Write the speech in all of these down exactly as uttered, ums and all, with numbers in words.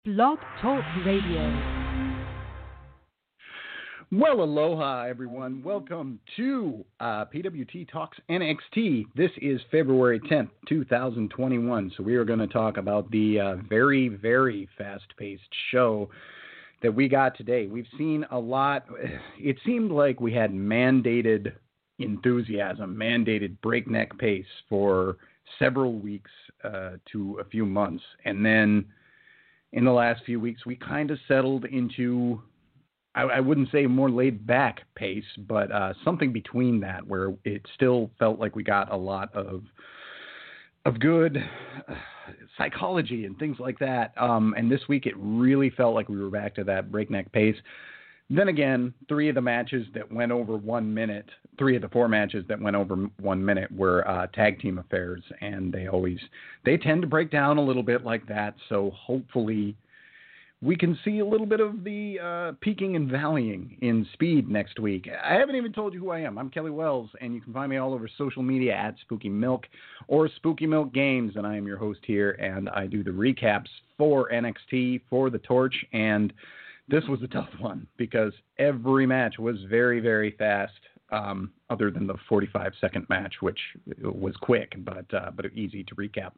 Blog Talk Radio. Well, aloha, everyone. Welcome to uh, P W T Talks N X T. This is February tenth, twenty twenty-one. So we are going to talk about the uh, very, very fast-paced show that we got today. We've seen a lot. It seemed like we had mandated enthusiasm, mandated breakneck pace for several weeks uh, to a few months. And then in the last few weeks, we kind of settled into, I, I wouldn't say more laid back pace, but uh, something between that, where it still felt like we got a lot of of good uh, psychology and things like that. Um, and this week, it really felt like we were back to that breakneck pace. Then again, three of the matches that went over one minute, three of the four matches that went over one minute were uh, tag team affairs, and they always, they tend to break down a little bit like that. So hopefully we can see a little bit of the uh, peaking and valleying in speed next week. I haven't even told you who I am. I'm Kelly Wells, and you can find me all over social media at Spooky Milk or Spooky Milk Games, and I am your host here, and I do the recaps for N X T, for The Torch, and this was a tough one because every match was very, very fast, um, other than the forty-five second match, which was quick, but uh, but easy to recap.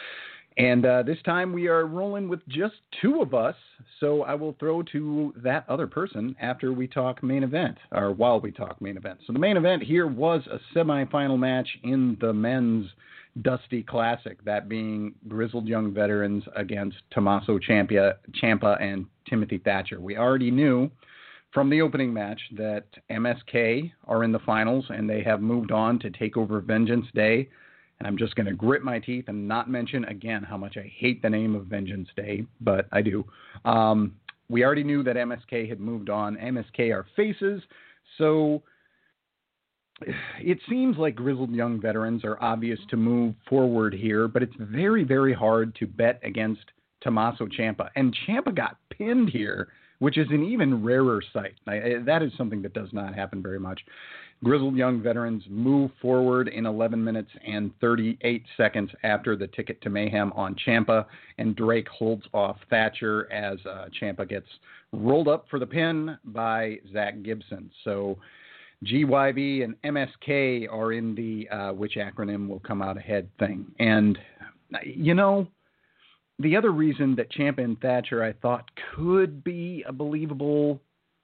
And uh, this time we are rolling with just two of us, so I will throw to that other person after we talk main event, or while we talk main event. So the main event here was a semifinal match in the men's Dusty Classic, that being Grizzled Young Veterans against Tommaso Ciampa, Ciampa and Timothy Thatcher. We already knew from the opening match that M S K are in the finals, and they have moved on to take over Vengeance Day. And I'm just going to grit my teeth and not mention again how much I hate the name of Vengeance Day, but I do. Um, we already knew that M S K had moved on. M S K are faces, so it seems like Grizzled Young Veterans are obvious to move forward here, but it's very, very hard to bet against Tommaso Ciampa. And Ciampa got pinned here, which is an even rarer sight. I, that is something that does not happen very much. Grizzled Young Veterans move forward in eleven minutes and thirty-eight seconds after the ticket to mayhem on Ciampa, and Drake holds off Thatcher as uh, Ciampa gets rolled up for the pin by Zach Gibson. So G Y V and M S K are in the uh, which acronym will come out ahead thing. And, you know, the other reason that Ciampa and Thatcher I thought could be a believable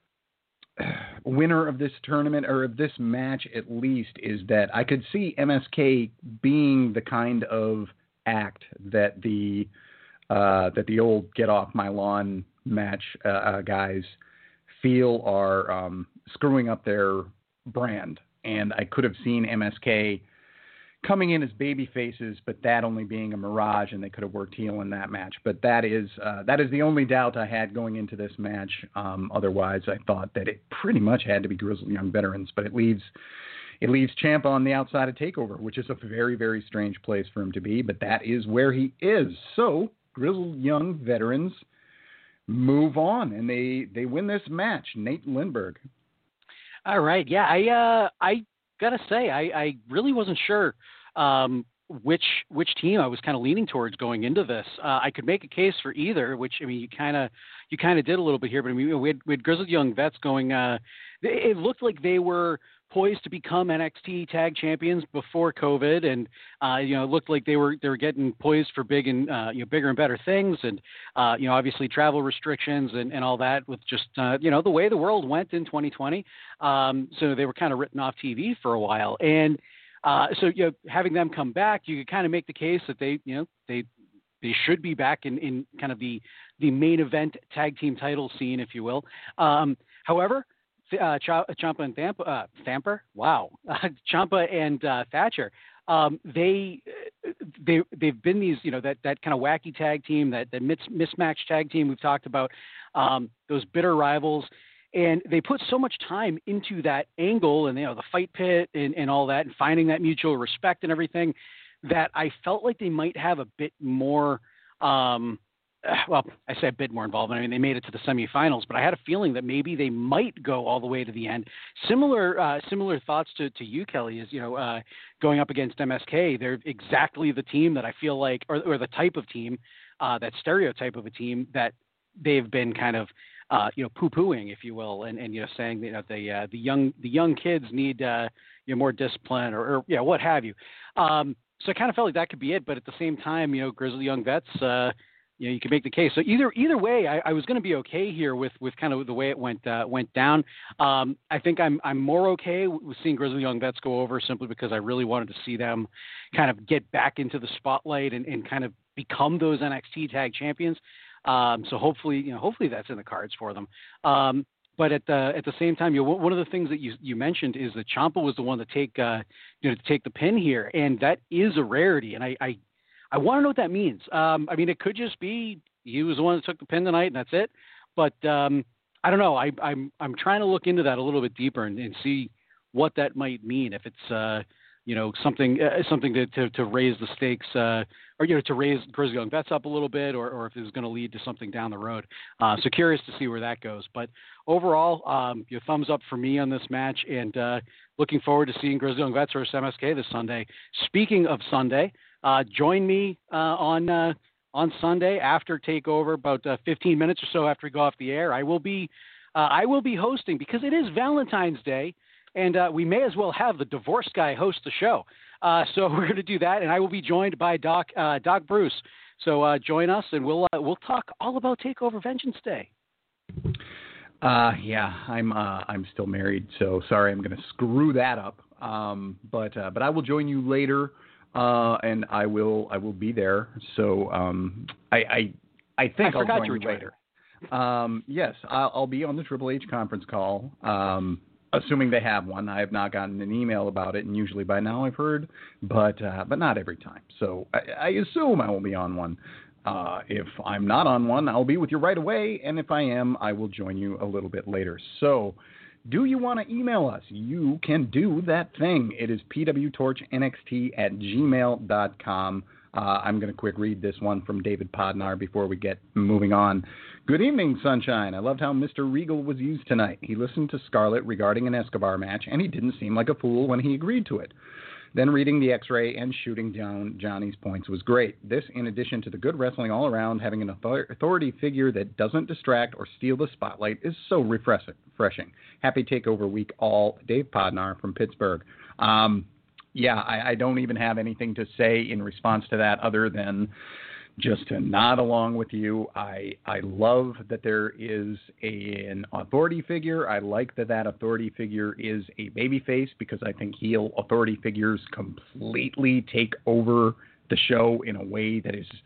winner of this tournament, or of this match at least, is that I could see M S K being the kind of act that the uh, that the old get off my lawn match uh, uh, guys feel are um, screwing up their brand. And I could have seen M S K coming in as baby faces, but that only being a mirage, and they could have worked heel in that match. But that is uh, that is the only doubt I had going into this match. Um, otherwise, I thought that it pretty much had to be Grizzled Young Veterans, but it leaves it leaves Ciampa on the outside of TakeOver, which is a very, very strange place for him to be, but that is where he is. So Grizzled Young Veterans move on, and they, they win this match. Nate Lindberg. All right, yeah, I uh, I gotta say, I, I really wasn't sure um, which which team I was kind of leaning towards going into this. Uh, I could make a case for either, which I mean, you kind of you kind of did a little bit here. But I mean, we had, we had Grizzled Young Vets going. Uh, it looked like they were poised to become N X T Tag Champions before COVID, and uh, you know, it looked like they were they were getting poised for big and uh, you know bigger and better things, and uh, you know, obviously travel restrictions and, and all that with just uh, you know the way the world went in twenty twenty. Um, so they were kind of written off T V for a while, and uh, so you know, having them come back, you could kind of make the case that they you know they they should be back in, in kind of the the main event tag team title scene, if you will. Um, however. Uh, Ch- Ciampa and Thampa, uh, Thamper, wow, uh, Ciampa and uh, Thatcher. Um, they they they've been these, you know, that, that kind of wacky tag team, that that mis- mismatched tag team we've talked about, um, those bitter rivals, and they put so much time into that angle and you know the fight pit and, and all that, and finding that mutual respect and everything, that I felt like they might have a bit more. Um, well, I say a bit more involvement. I mean, they made it to the semifinals, but I had a feeling that maybe they might go all the way to the end. Similar, uh, similar thoughts to, to you, Kelly, is, you know, uh, going up against M S K. They're exactly the team that I feel like, or, or the type of team, uh, that stereotype of a team that they've been kind of uh, you know poo-pooing, if you will, and, and you know saying that you know, the uh, the young the young kids need uh, you know more discipline or, or yeah what have you. Um, so I kind of felt like that could be it, but at the same time, you know, Grizzly Young Vets. Uh, You know, you can make the case. So either either way, I, I was going to be okay here with, with kind of the way it went uh, went down. Um, I think I'm I'm more okay with seeing Grizzly Young Vets go over simply because I really wanted to see them kind of get back into the spotlight and, and kind of become those N X T Tag Champions. Um, so hopefully, you know, hopefully that's in the cards for them. Um, but at the at the same time, you know, one of the ththings that you you mentioned is that Ciampa was the one to take uh, you know to take the pin here, and that is a rarity. And I. I I want to know what that means. Um, I mean, it could just be he was the one that took the pin tonight, and that's it. But um, I don't know. I, I'm I'm trying to look into that a little bit deeper and, and see what that might mean. If it's uh, you know something uh, something to, to, to raise the stakes, uh, or you know to raise Grizzly Young Vets up a little bit, or, or if it's going to lead to something down the road. Uh, so curious to see where that goes. But overall, um, your thumbs up for me on this match, and uh, looking forward to seeing Grizzly Young Vets versus M S K this Sunday. Speaking of Sunday. Uh, join me uh, on uh, on Sunday after Takeover, about uh, fifteen minutes or so after we go off the air. I will be uh, I will be hosting because it is Valentine's Day, and uh, we may as well have the divorce guy host the show. Uh, so we're going to do that, and I will be joined by Doc uh, Doc Bruce. So uh, join us, and we'll uh, we'll talk all about Takeover Vengeance Day. Uh, yeah, I'm uh, I'm still married, so sorry, I'm going to screw that up. Um, but uh, but I will join you later. Uh, and I will I will be there. So um, I, I I think I I'll forgot join you were you later. Um, yes, I'll, I'll be on the Triple H conference call, um, assuming they have one. I have not gotten an email about it, and usually by now I've heard, but uh, but not every time. So I, I assume I will be on one. Uh, if I'm not on one, I'll be with you right away, and if I am, I will join you a little bit later. So. Do you want to email us? You can do that thing. It is p w torch n x t at gmail dot com. Uh, I'm going to quick read this one from David Podnar before we get moving on. Good evening, Sunshine. I loved how Mister Regal was used tonight. He listened to Scarlett regarding an Escobar match, and he didn't seem like a fool when he agreed to it. Then reading the X-ray and shooting down Johnny's points was great. This, in addition to the good wrestling all around, having an authority figure that doesn't distract or steal the spotlight is so refreshing. Happy Takeover Week all. Dave Podnar from Pittsburgh. Um, yeah, I, I don't even have anything to say in response to that other than just to nod along with you. I I love that there is a, an authority figure. I like that that authority figure is a babyface because I think heel authority figures completely take over the show in a way that is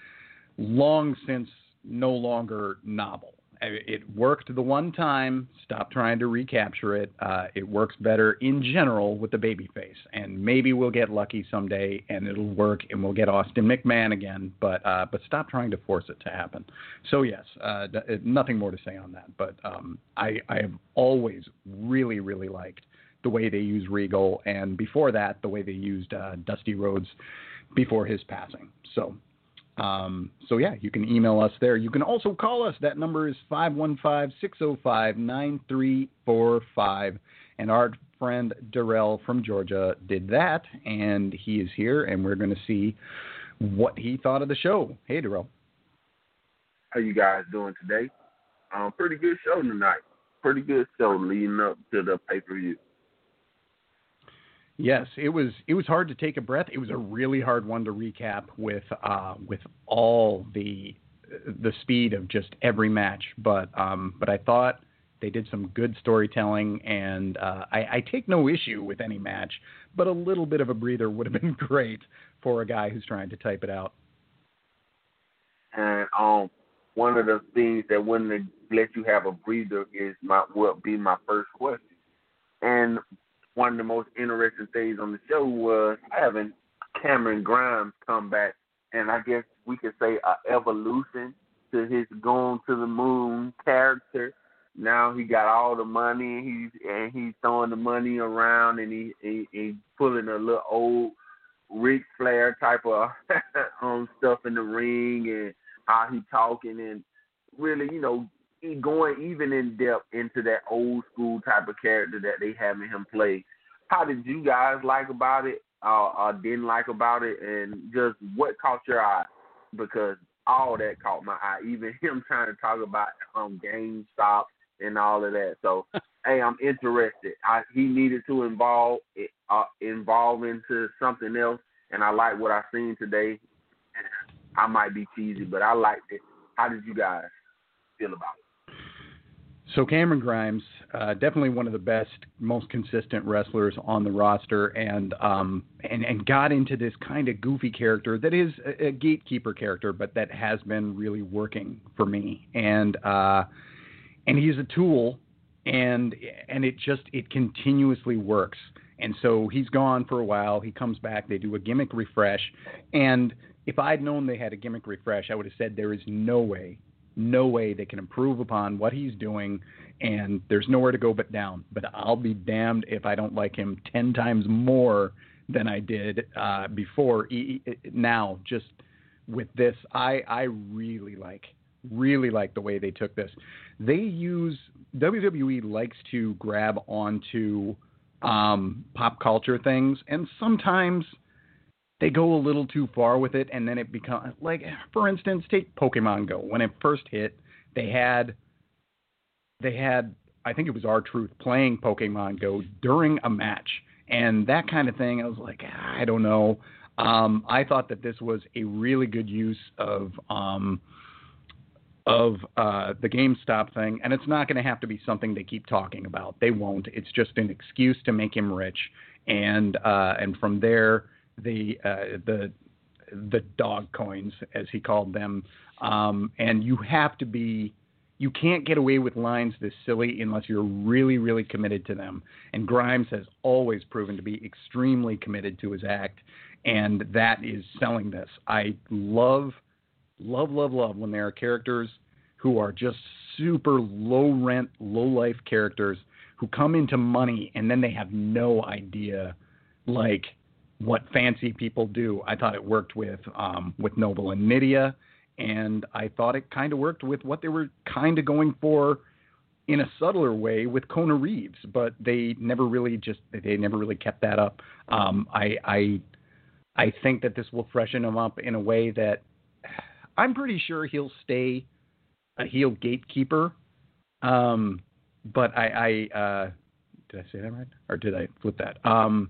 long since no longer novel. It worked the one time. Stop trying to recapture it. Uh, it works better in general with the babyface, and maybe we'll get lucky someday, and it'll work, and we'll get Austin McMahon again. But uh, but stop trying to force it to happen. So yes, uh, nothing more to say on that. But um, I I have always really really liked the way they use Regal, and before that, the way they used uh, Dusty Rhodes before his passing. So. Um, so, yeah, you can email us there. You can also call us. That number is five one five, six oh five, nine three four five. And our friend Darrell from Georgia did that, and he is here, and we're going to see what he thought of the show. Hey, Darrell. How you guys doing today? Um, pretty good show tonight. Pretty good show leading up to the pay-per-view. Yes, it was it was hard to take a breath. It was a really hard one to recap with uh, with all the the speed of just every match. But um, but I thought they did some good storytelling, and uh, I, I take no issue with any match. But a little bit of a breather would have been great for a guy who's trying to type it out. And um, one of the things that wouldn't let you have a breather is my would be my first question. And one of the most interesting things on the show was having Cameron Grimes come back, and I guess we could say an evolution to his going to the moon character. Now he got all the money, and he's and he's throwing the money around, and he, he he's pulling a little old Ric Flair type of um stuff in the ring, and how he talking, and really, you know, he going even in depth into that old school type of character that they having him play. How did you guys like about it, uh, or didn't like about it, and just what caught your eye? Because all that caught my eye. Even him trying to talk about um GameStop and all of that. So, hey, I'm interested. I, he needed to involve uh, involve into something else, and I like what I seen today. I might be cheesy, but I liked it. How did you guys feel about it? So Cameron Grimes, uh, definitely one of the best, most consistent wrestlers on the roster, and um, and and got into this kind of goofy character that is a, a gatekeeper character, but that has been really working for me. And uh, and he's a tool, and and it just it continuously works. And so he's gone for a while. He comes back. They do a gimmick refresh, and if I'd known they had a gimmick refresh, I would have said there is no way. No way they can improve upon what he's doing, and there's nowhere to go but down. But I'll be damned if I don't like him ten times more than I did uh, before. Now, just with this, I I really like, really like the way they took this. They use, W W E likes to grab onto um, pop culture things, and sometimes they go a little too far with it, and then it becomes, like, for instance, take Pokemon Go. When it first hit, they had, they had, I think it was R-Truth playing Pokemon Go during a match, and that kind of thing. I was like, I don't know. Um, I thought that this was a really good use of um, of uh, the GameStop thing, and it's not going to have to be something they keep talking about. They won't. It's just an excuse to make him rich, and uh, and from there. The uh, the the dog coins, as he called them, um, and you have to be, you can't get away with lines this silly unless you're really, really committed to them. And Grimes has always proven to be extremely committed to his act, and that is selling this. I love, love, love, love when there are characters who are just super low rent, low life characters who come into money and then they have no idea, like, what fancy people do. I thought it worked with um, with Noble and Nydia, and I thought it kind of worked with what they were kind of going for in a subtler way with Kona Reeves, but they never really just they never really kept that up. Um, I, I I think that this will freshen him up in a way that I'm pretty sure he'll stay a heel gatekeeper. Um, but I, I uh, did I say that right, or did I flip that? Um,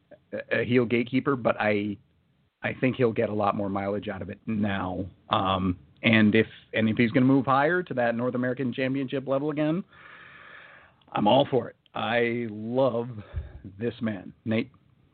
a heel gatekeeper, but I I think he'll get a lot more mileage out of it now. Um, and if and if he's going to move higher to that North American Championship level again, I'm all for it. I love this man, Nate.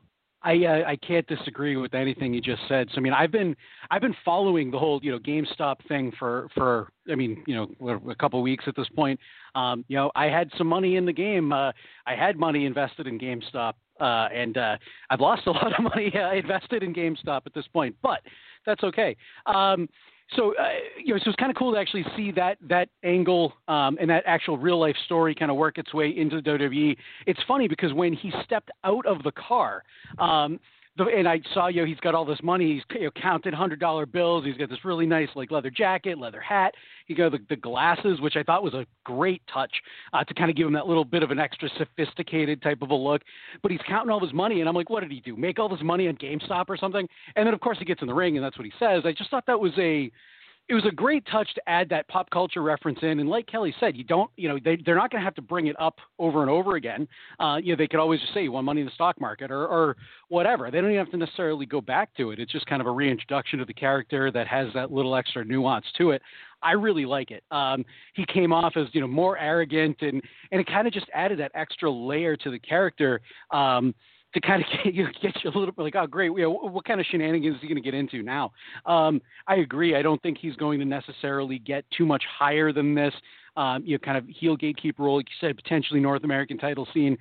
I uh, I can't disagree with anything you just said. So I mean, I've been I've been following the whole you know GameStop thing for for I mean you know a couple of weeks at this point. Um, you know, I had some money in the game. Uh, I had money invested in GameStop. Uh, and uh, I've lost a lot of money uh, invested in GameStop at this point, but that's okay. Um, so, uh, you know, so it's kind of cool to actually see that that angle um, and that actual real life story kind of work its way into the W W E. It's funny because when he stepped out of the car, um, the, and I saw, you know, he's got all this money. He's you know, counted one hundred dollar bills. He's got this really nice, like, leather jacket, leather hat. He got the, the glasses, which I thought was a great touch uh, to kind of give him that little bit of an extra sophisticated type of a look. But he's counting all his money, and I'm like, what did he do? Make all this money on GameStop or something? And then, of course, he gets in the ring, and that's what he says. I just thought that was a – it was a great touch to add that pop culture reference in. And like Kelly said, you don't, you know, they, they're not going to have to bring it up over and over again. Uh, you know, they could always just say you won money in the stock market or, or whatever. They don't even have to necessarily go back to it. It's just kind of a reintroduction to the character that has that little extra nuance to it. I really like it. Um, he came off as, you know, more arrogant and, and it kind of just added that extra layer to the character. Um, to kind of get you, get you a little bit like, oh, great, you know, what kind of shenanigans is he going to get into now? Um, I agree. I don't think he's going to necessarily get too much higher than this, um, you know, kind of heel gatekeeper role, like you said, potentially North American title scene,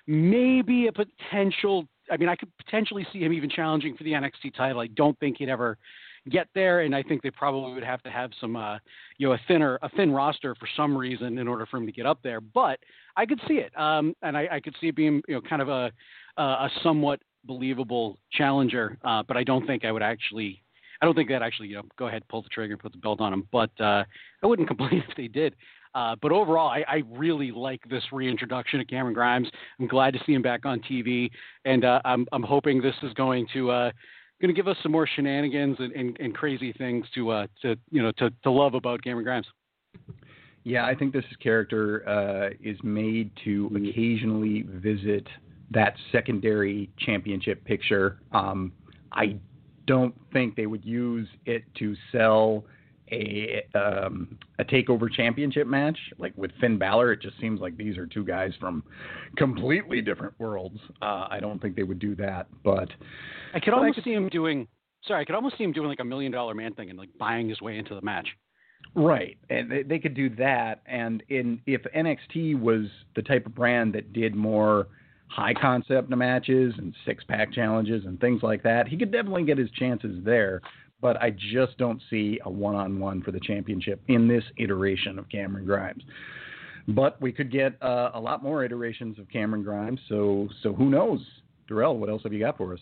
maybe a potential. I mean, I could potentially see him even challenging for the N X T title. I don't think he'd ever get there, and I think they probably would have to have some, uh, you know, a thinner, a thin roster for some reason in order for him to get up there. But I could see it, um, and I, I could see it being, you know, kind of a a somewhat believable challenger. Uh, but I don't think I would actually, I don't think that actually, you know, go ahead, pull the trigger, put the belt on him. But uh, I wouldn't complain if they did. Uh, but overall, I, I really like this reintroduction of Cameron Grimes. I'm glad to see him back on T V, and uh, I'm I'm hoping this is going to. Uh, going to give us some more shenanigans and, and, and crazy things to uh to you know to, to love about Cameron Grimes. Yeah, I think this character uh, is made to occasionally visit that secondary championship picture. Um, I don't think they would use it to sell a um, a takeover championship match. Like with Finn Balor, it just seems like these are two guys from completely different worlds. Uh, I don't think they would do that, but I could almost I could, see him doing. Sorry, I could almost see him doing like a million dollar man thing and like buying his way into the match. Right, and they, they could do that. And in if N X T was the type of brand that did more high concept matches and six pack challenges and things like that, he could definitely get his chances there. But I just don't see a one-on-one for the championship in this iteration of Cameron Grimes. But we could get uh, a lot more iterations of Cameron Grimes, so so who knows? Darrell, what else have you got for us?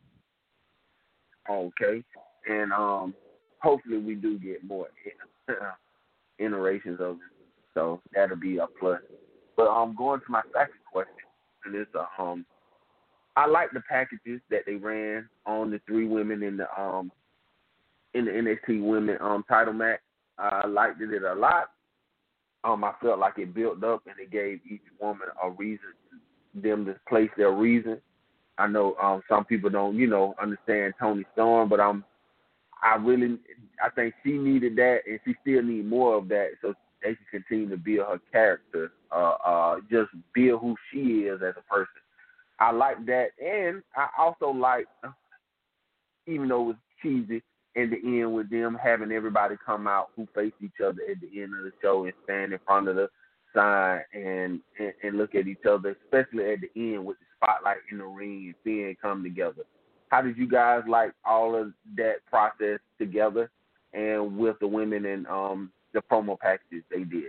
Okay, and um, hopefully we do get more iterations of it, so that'll be a plus. But I'm um, going to my second question, and it's a, um, I like the packages that they ran on the three women in the um. in the N X T women um, title match. I liked it a lot. Um, I felt like it built up and it gave each woman a reason, them to place their reason. I know um, some people don't, you know, understand Toni Storm, but I'm, I really, I think she needed that, and she still need more of that, so they can continue to build her character, uh, uh, just build who she is as a person. I like that, and I also like, even though it was cheesy, in the end with them having everybody come out who face each other at the end of the show and stand in front of the sign and, and, and look at each other, especially at the end with the spotlight in the ring and seeing it come together. How did you guys like all of that process together and with the women and um, the promo packages they did?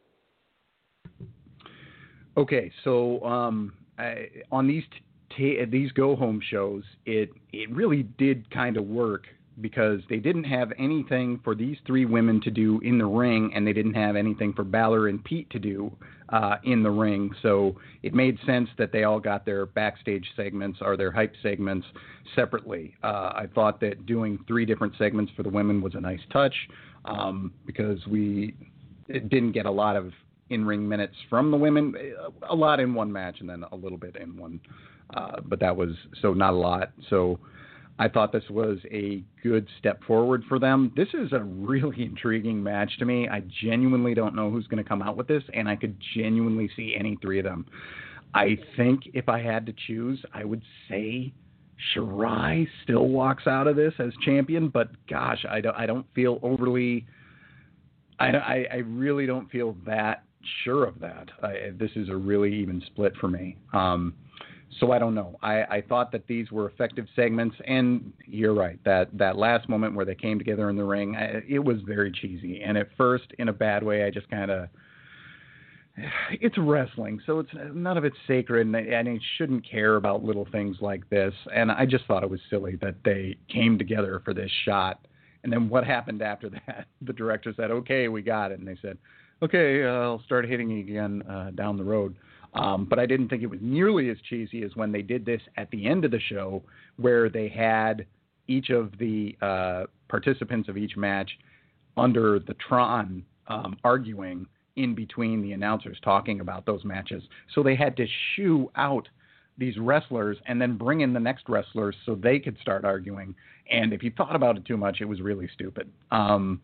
Okay, so um, I, on these t- these go-home shows, it it really did kind of work, because they didn't have anything for these three women to do in the ring, and they didn't have anything for Balor and Pete to do uh, in the ring. So it made sense that they all got their backstage segments or their hype segments separately. Uh, I thought that doing three different segments for the women was a nice touch, um, because we didn't get a lot of in-ring minutes from the women, a lot in one match and then a little bit in one. Uh, but that was, so not a lot. So I thought this was a good step forward for them. This is a really intriguing match to me. I genuinely don't know who's going to come out with this, and I could genuinely see any three of them. I think if I had to choose, I would say Shirai still walks out of this as champion, but gosh, I don't, I don't feel overly, I, I, I really don't feel that sure of that. I, this is a really even split for me. Um, So I don't know. I, I thought that these were effective segments, and you're right. That that last moment where they came together in the ring, I, it was very cheesy. And at first, in a bad way, I just kind of, it's wrestling, so it's none of it's sacred, and, and it shouldn't care about little things like this. And I just thought it was silly that they came together for this shot. And then what happened after that? The director said, "Okay, we got it," and they said, "Okay, uh, I'll start hitting you again uh, down the road." Um, but I didn't think it was nearly as cheesy as when they did this at the end of the show, where they had each of the uh, participants of each match under the Tron um, arguing in between the announcers talking about those matches. So they had to shoo out these wrestlers and then bring in the next wrestlers so they could start arguing. And if you thought about it too much, it was really stupid. Um,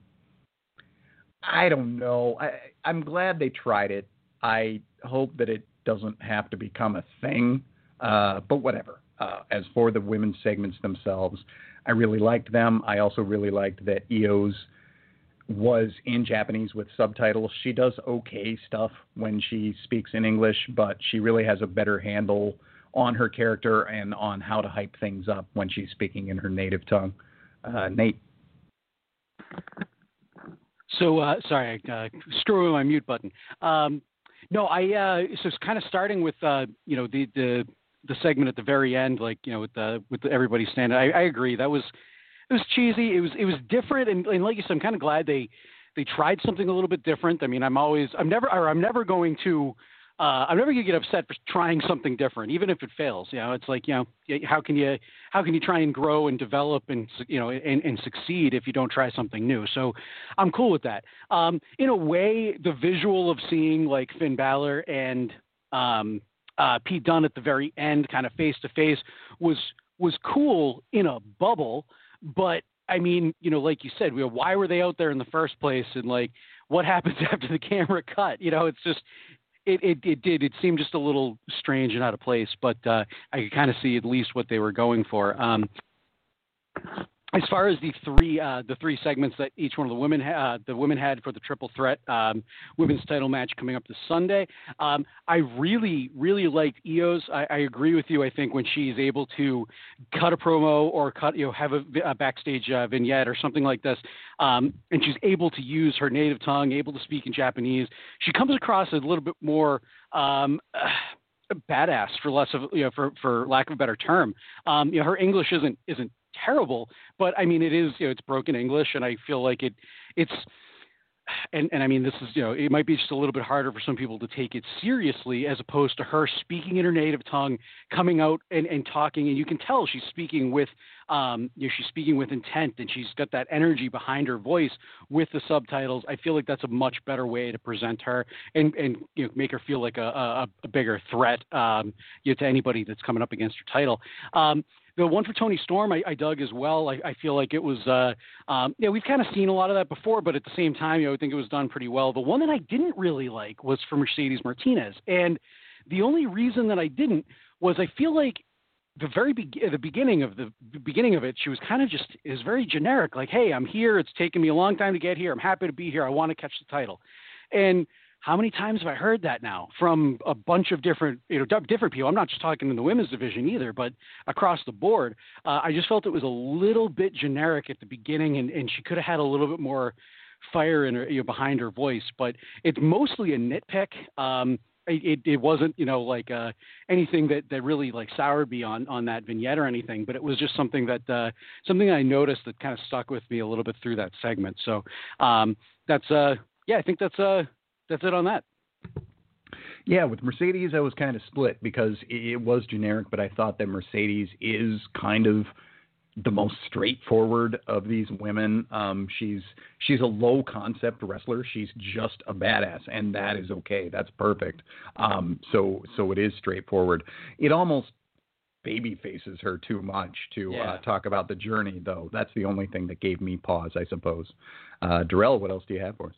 I don't know. I, I'm glad they tried it. I hope that it doesn't have to become a thing, uh, but whatever. Uh, as for the women's segments themselves, I really liked them. I also really liked that Io's was in Japanese with subtitles. She does okay stuff when she speaks in English, but she really has a better handle on her character and on how to hype things up when she's speaking in her native tongue. Uh, Nate? So, uh, sorry, I uh, screwed with my mute button. Um, No, I uh, so it's kind of starting with uh, you know the, the the segment at the very end, like you know with the with the, everybody standing. I, I agree that was it was cheesy. It was it was different, and, and like you said, I'm kind of glad they they tried something a little bit different. I mean, I'm always I'm never or I'm never going to uh, I'm never going to get upset for trying something different, even if it fails. You know, it's like, you know, how can you how can you try and grow and develop and, you know, and, and succeed if you don't try something new? So I'm cool with that. Um, in a way, the visual of seeing like Finn Balor and um, uh, Pete Dunne at the very end, kind of face to face, was was cool in a bubble. But I mean, you know, like you said, why were they out there in the first place? And like, what happens after the camera cut? You know, it's just, it, it, it did, it seemed just a little strange and out of place, but uh, I could kind of see at least what they were going for. Um, As far as the three uh, the three segments that each one of the women ha- uh, the women had for the triple threat um, women's title match coming up this Sunday, um, I really really liked Io's. I, I agree with you. I think when she's able to cut a promo or cut you know have a, a backstage uh, vignette or something like this, um, and she's able to use her native tongue, able to speak in Japanese, she comes across as a little bit more. Um, uh, badass for less of you know for, for lack of a better term. Um, you know her English isn't isn't terrible, but I mean it is you know it's broken English, and I feel like it it's and and I mean this is you know it might be just a little bit harder for some people to take it seriously as opposed to her speaking in her native tongue, coming out and, and talking, and you can tell she's speaking with um you know she's speaking with intent, and she's got that energy behind her voice with the subtitles. I feel like that's a much better way to present her and and you know make her feel like a a, a bigger threat um you know to anybody that's coming up against her title. Um, The one for Toni Storm, I, I dug as well. I, I feel like it was, uh, um, yeah, we've kind of seen a lot of that before, but at the same time, you know, I think it was done pretty well. The one that I didn't really like was for Mercedes Martinez. And the only reason that I didn't was I feel like the very be- the beginning of the beginning of it, she was kind of just, is very generic. Like, hey, I'm here. It's taken me a long time to get here. I'm happy to be here. I want to catch the title. And how many times have I heard that now from a bunch of different, you know, different people? I'm not just talking in the women's division either, but across the board. Uh, I just felt it was a little bit generic at the beginning, and, and she could have had a little bit more fire in her, you know, behind her voice. But it's mostly a nitpick. Um, it, it wasn't, you know, like uh, anything that, that really like soured me on, on that vignette or anything, but it was just something that uh, something I noticed that kind of stuck with me a little bit through that segment. So um, that's uh, yeah, I think that's uh. That's it on that. Yeah, with Mercedes, I was kind of split because it was generic, but I thought that Mercedes is kind of the most straightforward of these women. Um, she's she's a low concept wrestler. She's just a badass, and that is okay. That's perfect. Um, so so it is straightforward. It almost baby faces her too much to yeah. uh, talk about the journey, though. That's the only thing that gave me pause, I suppose. Uh, Darrell, what else do you have for us?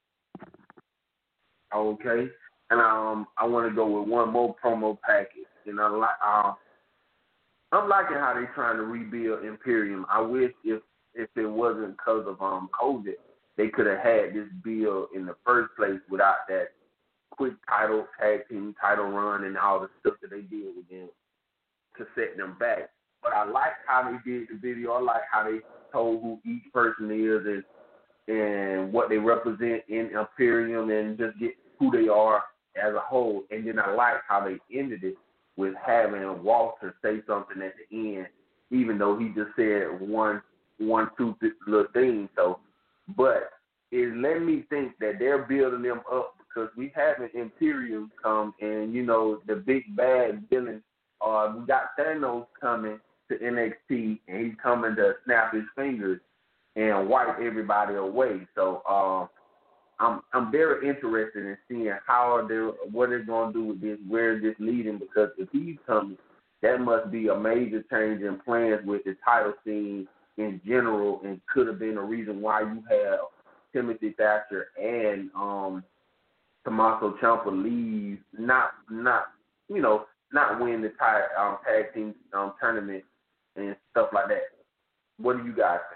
Okay, and um, I want to go with one more promo package. You know, like uh, I'm liking how they're trying to rebuild Imperium. I wish if if it wasn't because of um COVID, they could have had this build in the first place without that quick title tag team title run and all the stuff that they did with them to set them back. But I like how they did the video. I like how they told who each person is and and what they represent in Imperium and just get who they are as a whole. And then I like how they ended it with having Walter say something at the end, even though he just said one, one, two little things. So, but it let me think that they're building them up because we have an Imperium come and, you know, the big bad villain. Uh, we got Thanos coming to N X T and he's coming to snap his fingers and wipe everybody away. So uh, I'm I'm very interested in seeing how are they, what they're going to do with this, where is this leading, because if he's coming, that must be a major change in plans with the title scene in general and could have been a reason why you have Timothy Thatcher and um, Tommaso Ciampa leave, not, not you know, not win the tag, um, tag team um, tournament and stuff like that. What do you guys think?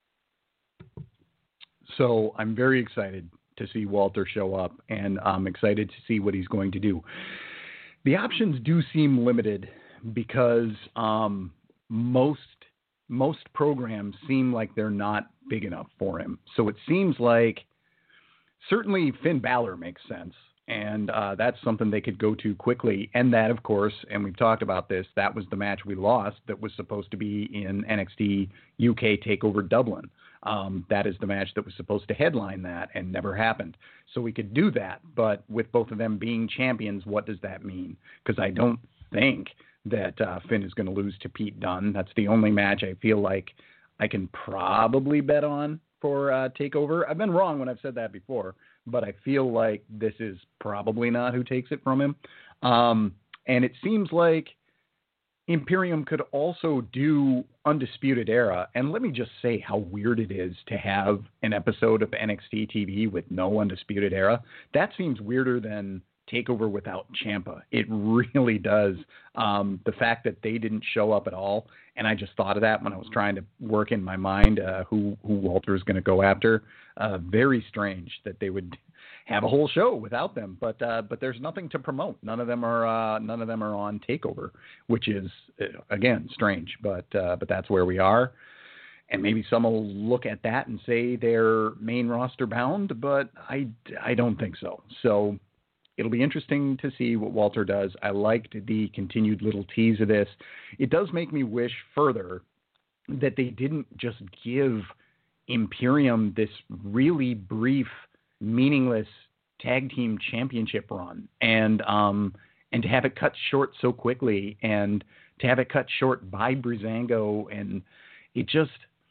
So I'm very excited to see Walter show up, and I'm excited to see what he's going to do. The options do seem limited because um, most most programs seem like they're not big enough for him. So it seems like certainly Finn Balor makes sense, and uh, that's something they could go to quickly. And that, of course, and we've talked about this, that was the match we lost that was supposed to be in N X T U K TakeOver Dublin. Um, that is the match that was supposed to headline that and never happened. So we could do that. But with both of them being champions, what does that mean? Because I don't think that uh, Finn is going to lose to Pete Dunne. That's the only match I feel like I can probably bet on for uh, TakeOver. I've been wrong when I've said that before, but I feel like this is probably not who takes it from him. Um, and it seems like Imperium could also do Undisputed Era. And let me just say how weird it is to have an episode of N X T T V with no Undisputed Era. That seems weirder than TakeOver without Ciampa. It really does. Um, the fact that they didn't show up at all, and I just thought of that when I was trying to work in my mind uh, who, who Walter is going to go after. Uh, very strange that they would have a whole show without them, but uh, but there's nothing to promote. None of them are uh, none of them are on TakeOver, which is again strange. But uh, but that's where we are, and maybe some will look at that and say they're main roster bound, but I, I don't think so. So it'll be interesting to see what Walter does. I liked the continued little tease of this. It does make me wish further that they didn't just give Imperium this really brief, meaningless tag team championship run, and um and to have it cut short so quickly, and to have it cut short by Breezango, and it just,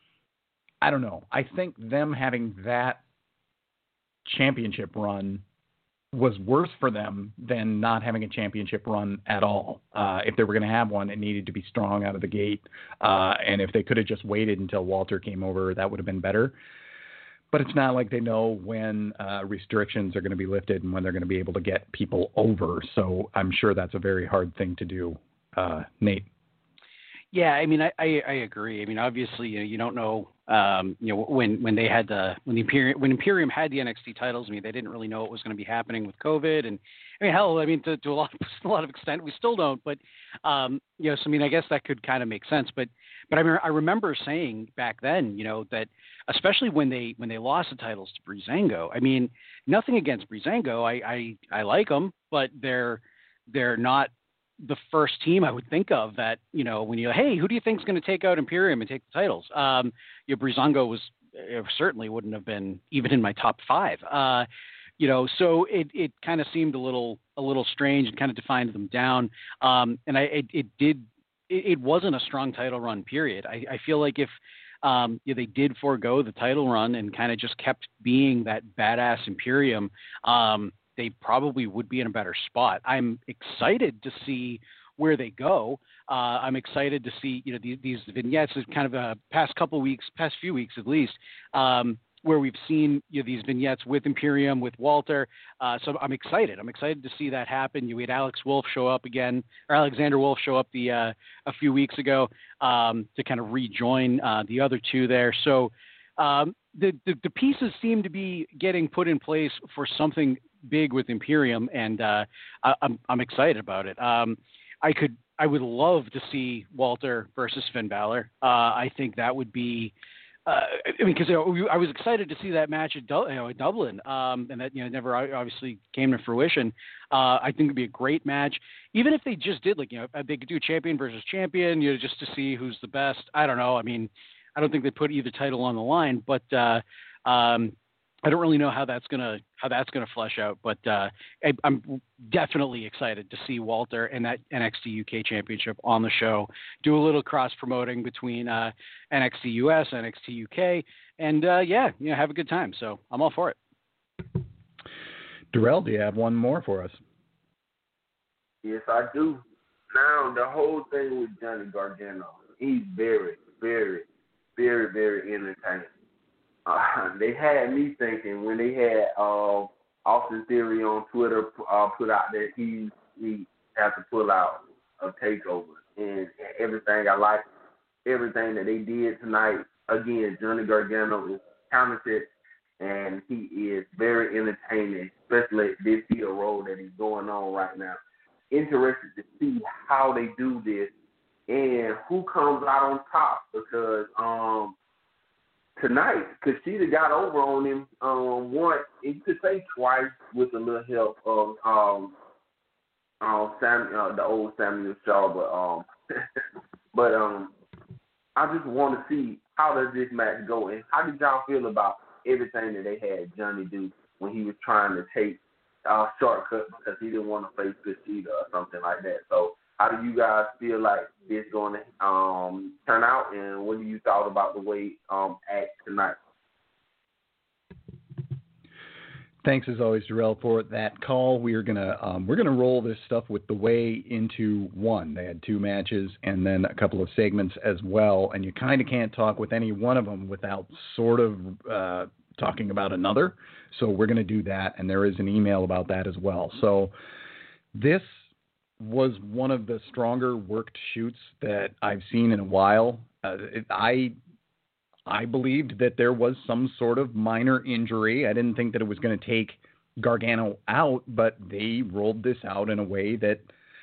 I don't know. I think them having that championship run was worse for them than not having a championship run at all. Uh, if they were going to have one, it needed to be strong out of the gate. Uh, and if they could have just waited until Walter came over, that would have been better. But it's not like they know when uh, restrictions are going to be lifted and when they're going to be able to get people over. So I'm sure that's a very hard thing to do. Uh, Nate. Yeah, I mean, I, I, I agree. I mean, obviously, you know, you don't know, um, you know, when, when they had the when the Imperium when Imperium had the N X T titles. I mean, they didn't really know what was going to be happening with COVID, and I mean, hell, I mean, to, to a lot a lot of extent, we still don't. But um, you know, so I mean, I guess that could kind of make sense. But but I mean, I remember saying back then, you know, that especially when they when they lost the titles to Breezango. I mean, nothing against Breezango. I I, I like them, but they're they're not the first team I would think of that, you know, when you, hey, who do you think is going to take out Imperium and take the titles? Um, you know, Breezango was uh, certainly wouldn't have been even in my top five. Uh, you know, so it, it kind of seemed a little a little strange and kind of defined them down. Um, and I it, it did it, it wasn't a strong title run. Period. I, I feel like if um, you know, they did forego the title run and kind of just kept being that badass Imperium, um, they probably would be in a better spot. I'm excited to see where they go. Uh, I'm excited to see, you know, these, these vignettes is kind of a past couple weeks, past few weeks at least, um, where we've seen, you know, these vignettes with Imperium, with Walter. Uh, so I'm excited. I'm excited to see that happen. You had Alex Wolf show up again, or Alexander Wolf show up the uh, a few weeks ago um, to kind of rejoin uh, the other two there. So um, the, the the pieces seem to be getting put in place for something big with Imperium, and uh, I, I'm I'm excited about it. Um, I could I would love to see Walter versus Finn Balor. Uh, I think that would be. Uh, I mean, because you know, I was excited to see that match at, du- you know, at Dublin, um, and that you know never obviously came to fruition. Uh, I think it'd be a great match, even if they just did like you know they could do champion versus champion, you know, just to see who's the best. I don't know. I mean, I don't think they put either title on the line, but. Uh, um, I don't really know how that's gonna how that's gonna flesh out, but uh, I, I'm definitely excited to see Walter and that N X T U K Championship on the show. Do a little cross promoting between uh, N X T U S, N X T U K, and uh, yeah, you know, have a good time. So I'm all for it. Darrell, do you have one more for us? Yes, I do. Now the whole thing with Johnny Gargano, he's very, very, very, very entertaining. Uh, they had me thinking when they had uh, Austin Theory on Twitter uh, put out that he he had to pull out a takeover and, and everything. I like everything that they did tonight. Again, Johnny Gargano is talented and he is very entertaining, especially this heel role that he's going on right now. Interested to see how they do this and who comes out on top because um. Tonight, Kushida got over on him um, once, you could say twice, with a little help of um, uh, Sam, uh, the old Samuel Shaw. But um, but um, I just want to see how does this match go? And how did y'all feel about everything that they had Johnny do when he was trying to take a uh, shortcut because he didn't want to face Kushida or something like that? So how do you guys feel like this going to um, turn out, and what do you thought about the way um act tonight? Thanks as always, Jarrell, for that call. We are gonna um, we're gonna roll this stuff with the way into one. They had two matches and then a couple of segments as well, and you kind of can't talk with any one of them without sort of uh, talking about another. So we're gonna do that, and there is an email about that as well. So this was one of the stronger worked shoots that I've seen in a while. Uh, it, I. I believed that there was some sort of minor injury. I didn't think that it was going to take Gargano out, but they rolled this out in a way that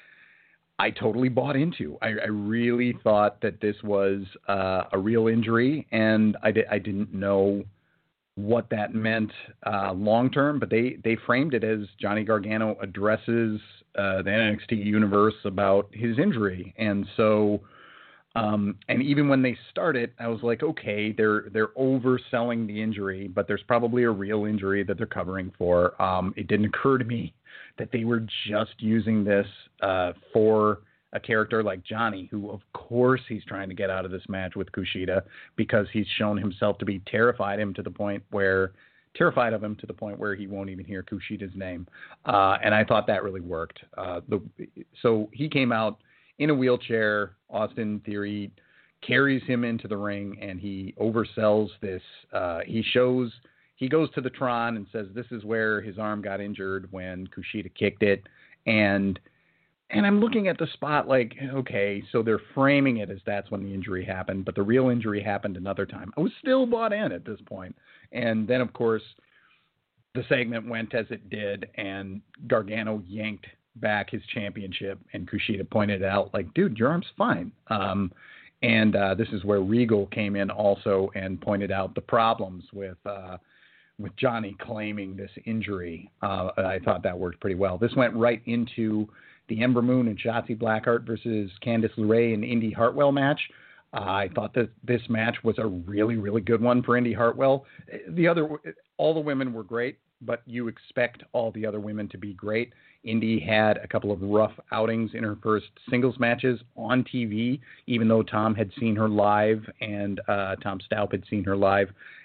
I totally bought into. I, I really thought that this was uh, a real injury, and I, di- I didn't know what that meant uh, long term, but they, they framed it as Johnny Gargano addresses uh, the N X T universe about his injury. And so Um, and even when they started, I was like, okay, they're they're overselling the injury, but there's probably a real injury that they're covering for. Um, it didn't occur to me that they were just using this uh, for a character like Johnny, who, of course, he's trying to get out of this match with Kushida because he's shown himself to be terrified him to the point where terrified of him to the point where he won't even hear Kushida's name. Uh, and I thought that really worked. Uh, the so he came out in a wheelchair. Austin Theory carries him into the ring, and he oversells this. Uh, he shows, he goes to the Tron and says this is where his arm got injured when Kushida kicked it. And and I'm looking at the spot like, okay, so they're framing it as that's when the injury happened, but the real injury happened another time. I was still bought in at this point. And then, of course, the segment went as it did, and Gargano yanked back his championship, and Kushida pointed out, like, dude, your arm's fine. Um, and uh, this is where Regal came in also and pointed out the problems with uh, with Johnny claiming this injury. Uh, I thought that worked pretty well. This went right into the Ember Moon and Shotzi Blackheart versus Candice LeRae and Indy Hartwell match. Uh, I thought that this match was a really, really good one for Indy Hartwell. The other, all the women were great, but you expect all the other women to be great. Indy had a couple of rough outings in her first singles matches on T V, even though Tom had seen her live and uh, Tom Staup had seen her live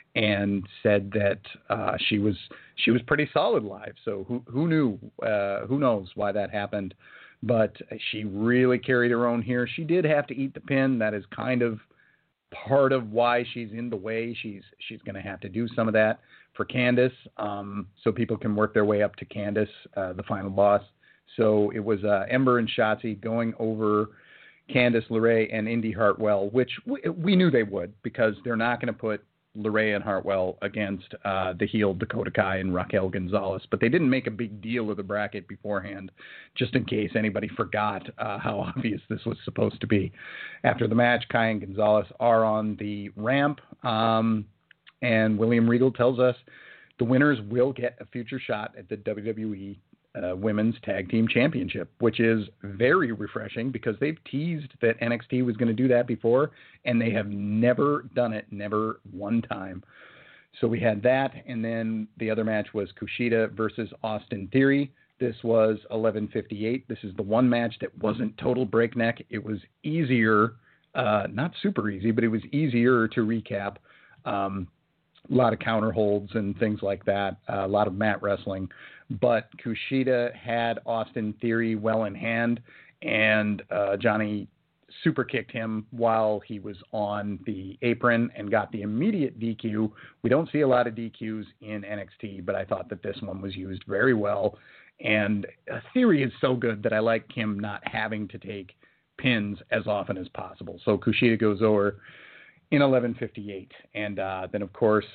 and said that uh, she was she was pretty solid live. So who who knew? Uh, who knows why that happened? But she really carried her own here. She did have to eat the pin. That is kind of part of why she's in the way. She's she's going to have to do some of that for Candice, um, so people can work their way up to Candice, uh, the final boss. So it was uh, Ember and Shotzi going over Candice LeRae and Indy Hartwell, which we, we knew they would, because they're not going to put LeRae and Hartwell against uh, the heel Dakota Kai and Raquel Gonzalez. But they didn't make a big deal of the bracket beforehand, just in case anybody forgot uh, how obvious this was supposed to be. After the match, Kai and Gonzalez are on the ramp, um, and William Regal tells us the winners will get a future shot at the W W E Uh, Women's Tag Team Championship, which is very refreshing because they've teased that N X T was going to do that before, and they have never done it, never one time. So we had that, and then the other match was Kushida versus Austin Theory. This was eleven fifty-eight. This is the one match that wasn't total breakneck. It was easier, uh, not super easy, but it was easier to recap. Um, a lot of counter holds and things like that, uh, a lot of mat wrestling. But Kushida had Austin Theory well in hand, and uh, Johnny super kicked him while he was on the apron and got the immediate D Q. We don't see a lot of D Qs in N X T, but I thought that this one was used very well. And uh, Theory is so good that I like him not having to take pins as often as possible. So Kushida goes over in eleven fifty-eight. And uh, then, of course,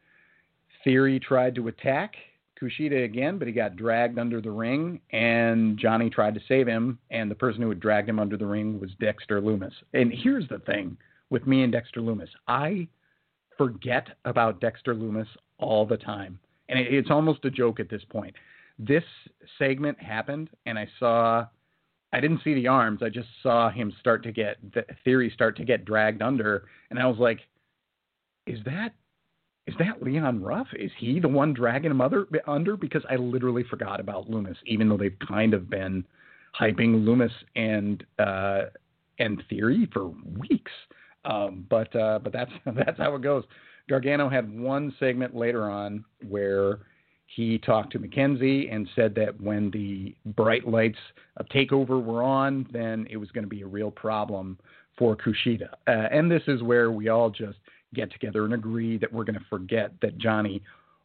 Theory tried to attack Kushida again, but he got dragged under the ring, and Johnny tried to save him, and the person who had dragged him under the ring was Dexter Lumis. And here's the thing with me and Dexter Lumis. I forget about Dexter Lumis all the time, and it's almost a joke at this point. This segment happened, and I saw, I didn't see the arms, I just saw him start to get, the Theory start to get dragged under, and I was like, is that is that Leon Ruff? Is he the one dragging him other, under? Because I literally forgot about Lumis, even though they've kind of been hyping Lumis and uh, and Theory for weeks. Um, but uh, but that's that's how it goes. Gargano had one segment later on where he talked to Mackenzie and said that when the bright lights of TakeOver were on, then it was going to be a real problem for Kushida. Uh, and this is where we all just get together and agree that we're going to forget that Johnny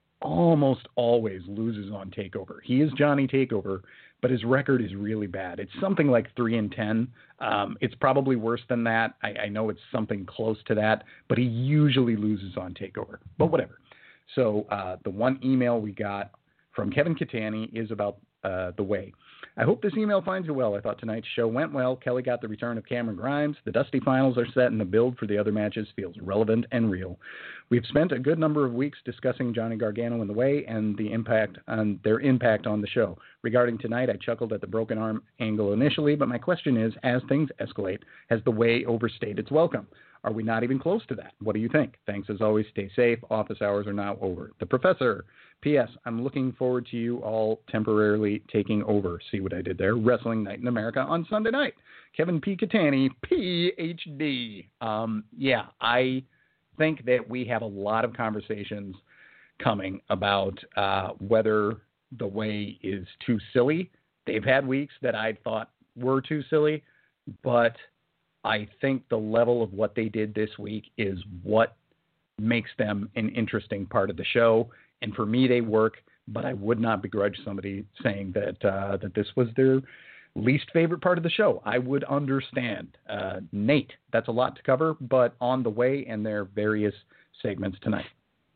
almost always loses on TakeOver. He is Johnny TakeOver, but his record is really bad. It's something like three and ten. Um, it's probably worse than that. I, I know it's something close to that, but he usually loses on TakeOver. But whatever. So uh, the one email we got from Kevin Catani is about uh, the way. I hope this email finds you well. I thought tonight's show went well. Kelly got the return of Cameron Grimes. The Dusty finals are set, and the build for the other matches feels relevant and real. We've spent a good number of weeks discussing Johnny Gargano and the way and the impact on their impact on the show. Regarding tonight, I chuckled at the broken arm angle initially, but my question is, as things escalate, has the way overstayed its welcome? Are we not even close to that? What do you think? Thanks as always. Stay safe. Office hours are now over. The Professor. P S. I'm looking forward to you all temporarily taking over. See what I did there? Wrestling Night in America on Sunday night. Kevin P. Catani, P H D. Um, yeah, I think that we have a lot of conversations coming about uh, whether the way is too silly. They've had weeks that I thought were too silly, but I think the level of what they did this week is what makes them an interesting part of the show. And for me, they work, but I would not begrudge somebody saying that uh, that this was their least favorite part of the show. I would understand. Uh, Nate, that's a lot to cover, but on the way and their various segments tonight.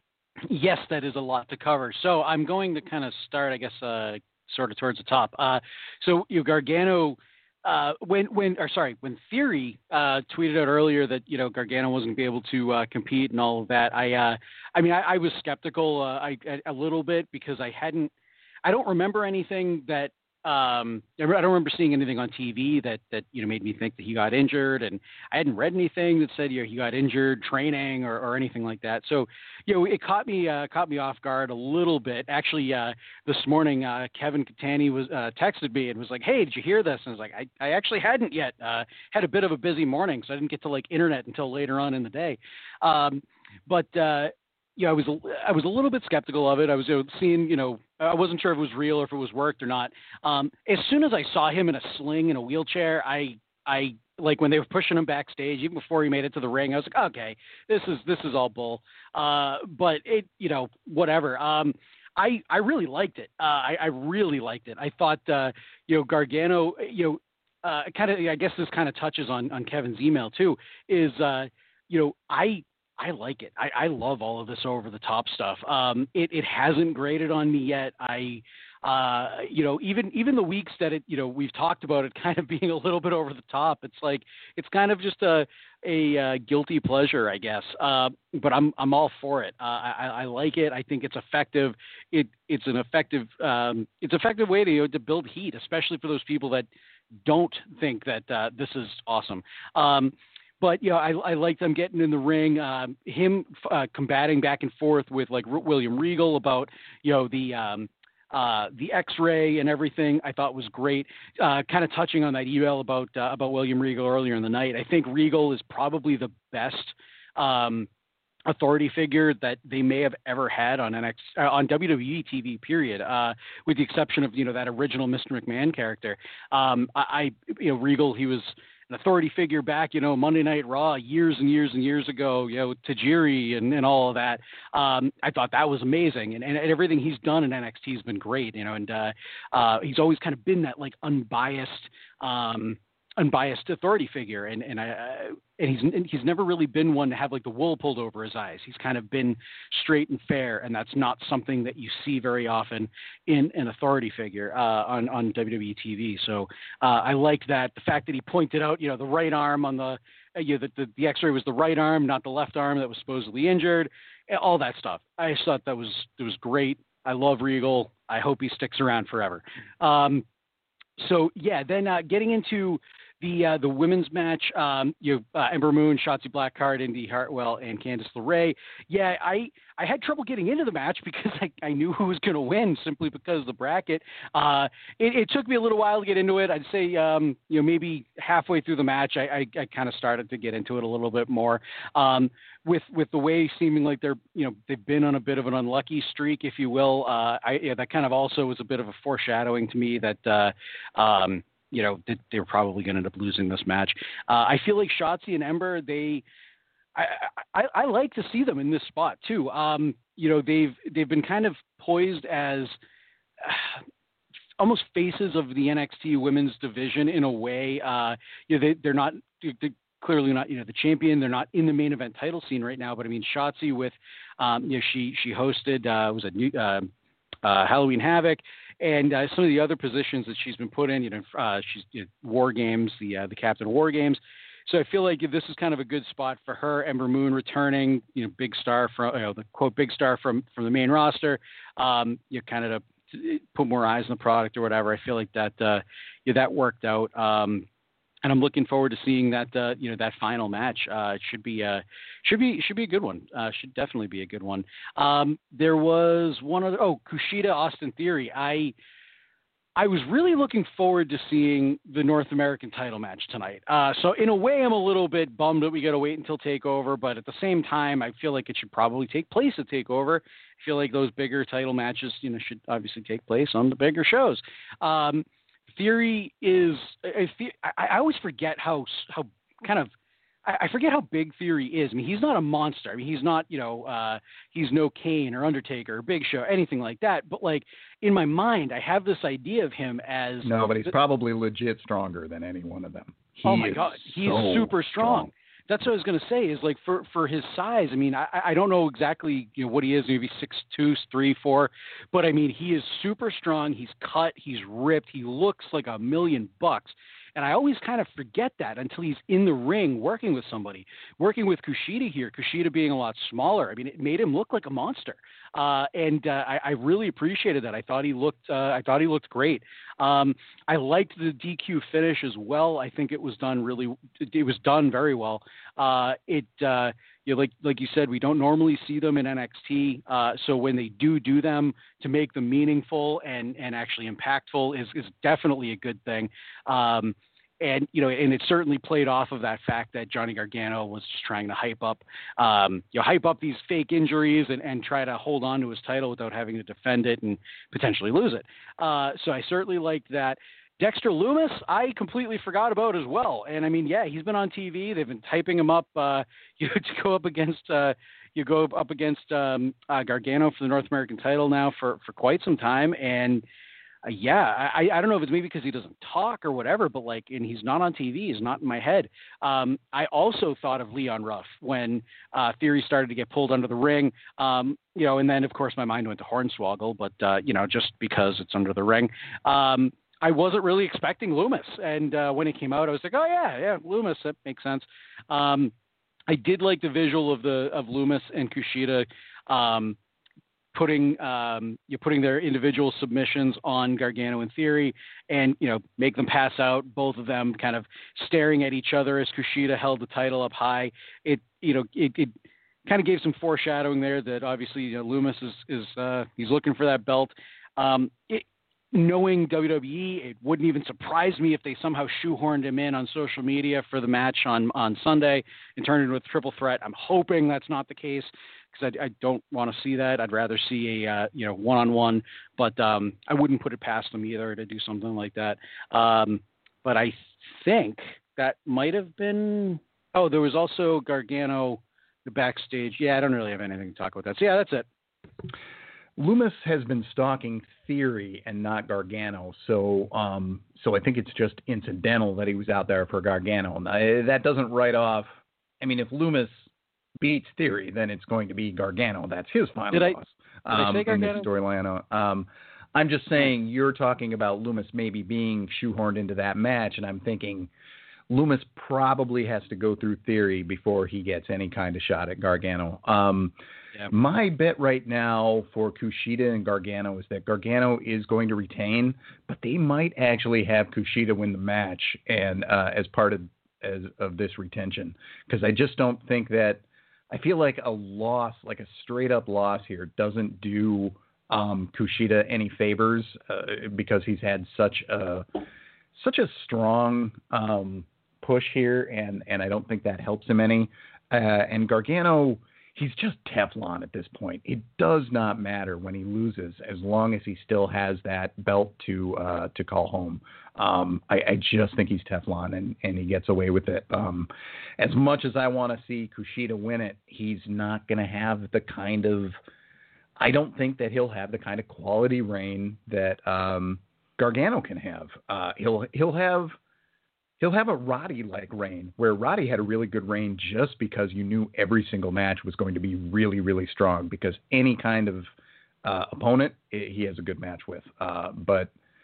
Yes, that is a lot to cover. So I'm going to kind of start, I guess, uh, sort of towards the top. Uh, so you know, Gargano... Uh, when when or sorry, when Theory uh, tweeted out earlier that you know Gargano wasn't going to be able to uh, compete and all of that, I uh, I mean I, I was skeptical uh, I, a, a little bit because I hadn't I don't remember anything that um, I don't remember seeing anything on T V that that you know made me think that he got injured, and I hadn't read anything that said you know he got injured training or, or anything like that. So you know it caught me uh, caught me off guard a little bit. Actually, uh, this morning uh, Kevin Catani was uh, texted me and was like, "Hey, did you hear this?" And I was like, "I, I actually hadn't yet. Uh, had a bit of a busy morning, so I didn't get to like internet until later on in the day." Um, but uh, yeah, I was I was a little bit skeptical of it. I was you know, seeing, you know, I wasn't sure if it was real or if it was worked or not. Um, as soon as I saw him in a sling in a wheelchair, I I like when they were pushing him backstage, even before he made it to the ring, I was like, okay, this is this is all bull. Uh, but it, you know, whatever. Um, I I really liked it. Uh, I, I really liked it. I thought, uh, you know, Gargano, you know, uh, kind of. I guess this kind of touches on on Kevin's email too. Is uh, you know, I. I like it. I, I love all of this over the top stuff. Um, it, it hasn't grated on me yet. I, uh, you know, even, even the weeks that it, you know, we've talked about it kind of being a little bit over the top. It's like, it's kind of just a, a uh, guilty pleasure, I guess. Uh, but I'm, I'm all for it. Uh, I, I like it. I think it's effective. It, it's an effective, um, it's effective way to, you know, to build heat, especially for those people that don't think that uh, this is awesome. Um, But, you know, I, I like them getting in the ring, um, him uh, combating back and forth with, like, R- William Regal about, you know, the um, uh, the X-ray and everything. I thought was great. Uh, kind of touching on that email about uh, about William Regal earlier in the night. I think Regal is probably the best um, authority figure that they may have ever had on N X uh, on W W E T V. Period, uh, with the exception of you know that original Mister McMahon character. Um, I, I you know Regal, he was an authority figure back, you know, Monday Night Raw years and years and years ago, you know, Tajiri and, and all of that. Um, I thought that was amazing. And, and everything he's done in N X T has been great, you know, and uh, uh, he's always kind of been that like unbiased, um, unbiased authority figure. And, and I, uh, and he's, and he's never really been one to have like the wool pulled over his eyes. He's kind of been straight and fair. And that's not something that you see very often in an authority figure uh, on, on W W E T V. So uh, I like that. The fact that he pointed out, you know, the right arm on the, uh, you know, the, the, the X-ray was the right arm, not the left arm that was supposedly injured, all that stuff. I just thought that was, it was great. I love Regal. I hope he sticks around forever. Um, so yeah, then uh, getting into The uh, the women's match, um, you uh, Ember Moon, Shotzi Blackheart, Indy Hartwell, and Candice LeRae. Yeah, I I had trouble getting into the match because I, I knew who was going to win simply because of the bracket. Uh, it, it took me a little while to get into it. I'd say um, you know maybe halfway through the match, I, I, I kind of started to get into it a little bit more. Um, with with the way seeming like they're you know they've been on a bit of an unlucky streak, if you will. Uh, I yeah, that kind of also was a bit of a foreshadowing to me that. Uh, um, you know, they, they were probably going to end up losing this match. Uh, I feel like Shotzi and Ember, they, I, I, I like to see them in this spot too. Um, you know, they've, they've been kind of poised as uh, almost faces of the N X T women's division in a way. Uh, you know, they, they're not, they're clearly not, you know, the champion. They're not in the main event title scene right now, but I mean, Shotzi with, um, you know, she, she hosted, uh, was a new, uh, uh, Halloween Havoc. And uh, some of the other positions that she's been put in, you know, uh, she's you know, War Games, the uh, the captain of War Games. So I feel like this is kind of a good spot for her. Ember Moon returning, you know, big star from, you know, the quote big star from from the main roster. Um, you know, kind of to put more eyes on the product or whatever. I feel like that, uh, yeah, that worked out. Um, and I'm looking forward to seeing that, uh, you know, that final match. Uh, it should be, uh, should be, should be a good one. Uh, should definitely be a good one. Um, there was one other, oh, Kushida, Austin Theory. I, I was really looking forward to seeing the North American title match tonight. Uh, so in a way, I'm a little bit bummed that we got to wait until TakeOver, but at the same time, I feel like it should probably take place at TakeOver. I feel like those bigger title matches, you know, should obviously take place on the bigger shows. Um, Theory is, I, I always forget how, how kind of, I forget how big Theory is. I mean, he's not a monster. I mean, he's not, you know, uh, he's no Kane or Undertaker or Big Show, anything like that. But like in my mind, I have this idea of him as no, but he's the, probably legit stronger than any one of them. He oh my God, he's so super strong. strong. That's what I was going to say is like for, for his size. I mean, I, I don't know exactly, you know, what he is, maybe six, two, three, four, but I mean, he is super strong. He's cut, he's ripped. He looks like a million bucks. And I always kind of forget that until he's in the ring working with somebody, working with Kushida here, Kushida being a lot smaller. I mean, it made him look like a monster. Uh, and uh, I, I really appreciated that. I thought he looked, uh, I thought he looked great. Um, I liked the D Q finish as well. I think it was done really, it was done very well. Uh, it, uh, you know, like, like you said, we don't normally see them in N X T. Uh, so when they do do them to make them meaningful and, and actually impactful is, is definitely a good thing. Um, And, you know, and it certainly played off of that fact that Johnny Gargano was just trying to hype up, um, you know, hype up these fake injuries and, and try to hold on to his title without having to defend it and potentially lose it. Uh, so I certainly liked that. Dexter Lumis, I completely forgot about as well. And I mean, yeah, he's been on T V. They've been typing him up, uh, you know, to go up against, uh, you go up against um, uh, Gargano for the North American title now for, for quite some time. And, Uh, yeah, I, I don't know if it's maybe because he doesn't talk or whatever, but like, and he's not on T V, he's not in my head. Um, I also thought of Leon Ruff when uh, Theory started to get pulled under the ring, um, you know, and then of course my mind went to Hornswoggle, but uh, you know, just because it's under the ring. Um, I wasn't really expecting Lumis, and uh, when it came out, I was like, oh yeah, yeah, Lumis, that makes sense. Um, I did like the visual of the of Lumis and Kushida. Um, putting um, you're putting their individual submissions on Gargano and Theory and, you know, make them pass out, both of them kind of staring at each other as Kushida held the title up high. It, you know, it, it kind of gave some foreshadowing there that obviously, you know, Lumis is, is uh, he's looking for that belt. Um, it, knowing W W E, it wouldn't even surprise me if they somehow shoehorned him in on social media for the match on, on Sunday and turned it into a triple threat. I'm hoping that's not the case, because I, I don't want to see that. I'd rather see a, uh, you know, one-on-one, but um, I wouldn't put it past them either to do something like that. Um, but I think that might have been, oh, there was also Gargano backstage. Yeah, I don't really have anything to talk about that. So yeah, that's it. Lumis has been stalking Theory and not Gargano, so um, so I think it's just incidental that he was out there for Gargano. Now, that doesn't write off. I mean, if Lumis beats Theory, then it's going to be Gargano. That's his final did I, loss did um, I say in Gargano? this storyline. Um, I'm just saying you're talking about Lumis maybe being shoehorned into that match, and I'm thinking Lumis probably has to go through Theory before he gets any kind of shot at Gargano. Um, yeah. My bet right now for Kushida and Gargano is that Gargano is going to retain, but they might actually have Kushida win the match and uh, as part of as of this retention, because I just don't think that I feel like a loss, like a straight up loss here, doesn't do um, Kushida any favors uh, because he's had such a such a strong um, push here, and, and I don't think that helps him any. Uh, and Gargano, he's just Teflon at this point. It does not matter when he loses, as long as he still has that belt to uh, to call home. Um, I, I just think he's Teflon, and, and he gets away with it. Um, as much as I want to see Kushida win it, he's not going to have the kind of – I don't think that he'll have the kind of quality reign that um, Gargano can have. Uh, he'll he'll have – He'll have a Roddy-like reign, where Roddy had a really good reign just because you knew every single match was going to be really, really strong, because any kind of uh, opponent he has a good match with. Uh, but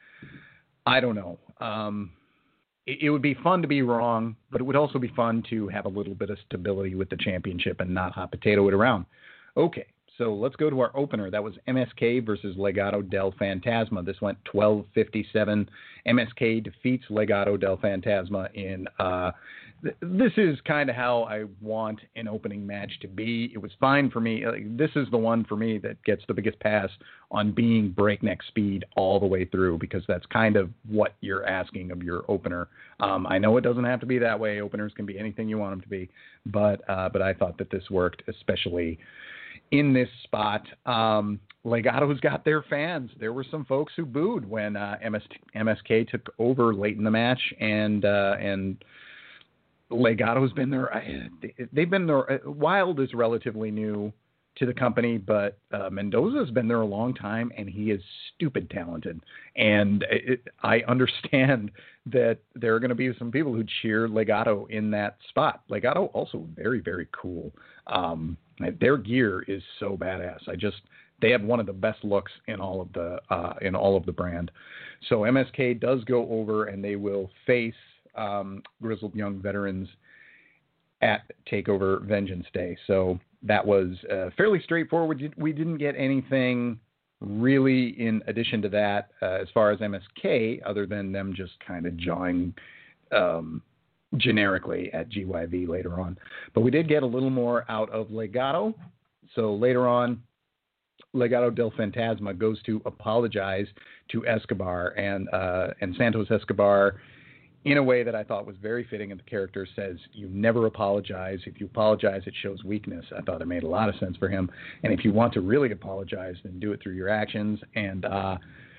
I don't know. Um, it, it would be fun to be wrong, but it would also be fun to have a little bit of stability with the championship and not hot potato it around. Okay, so let's go to our opener. That was M S K versus Legado del Fantasma. This went twelve fifty-seven. M S K defeats Legado del Fantasma in uh, th- this is kind of how I want an opening match to be. It was fine for me. Like, this is the one for me that gets the biggest pass on being breakneck speed all the way through, because that's kind of what you're asking of your opener. Um, I know it doesn't have to be that way. Openers can be anything you want them to be, but uh, but I thought that this worked, especially in this spot. um, Legado's got their fans. There were some folks who booed when uh, M S K took over late in the match, and uh, and Legado's been there. They've been there. Wild is relatively new to the company, but uh, Mendoza's been there a long time, and he is stupid talented. And it, I understand that there are going to be some people who cheer Legado in that spot. Legado also very, very cool. Um, their gear is so badass. I just they have one of the best looks in all of the uh, in all of the brand. So M S K does go over, and they will face um, Grizzled Young Veterans at TakeOver Vengeance Day. So that was uh, fairly straightforward. We didn't get anything really in addition to that uh, as far as M S K, other than them just kind of jawing um, generically at G Y V later on. But we did get a little more out of Legado. So later on, Legado del Fantasma goes to apologize to Escobar, and uh, and Santos Escobar, in a way that I thought was very fitting of the character, says, you never apologize. If you apologize, it shows weakness. I thought it made a lot of sense for him. And if you want to really apologize, then do it through your actions, and uh,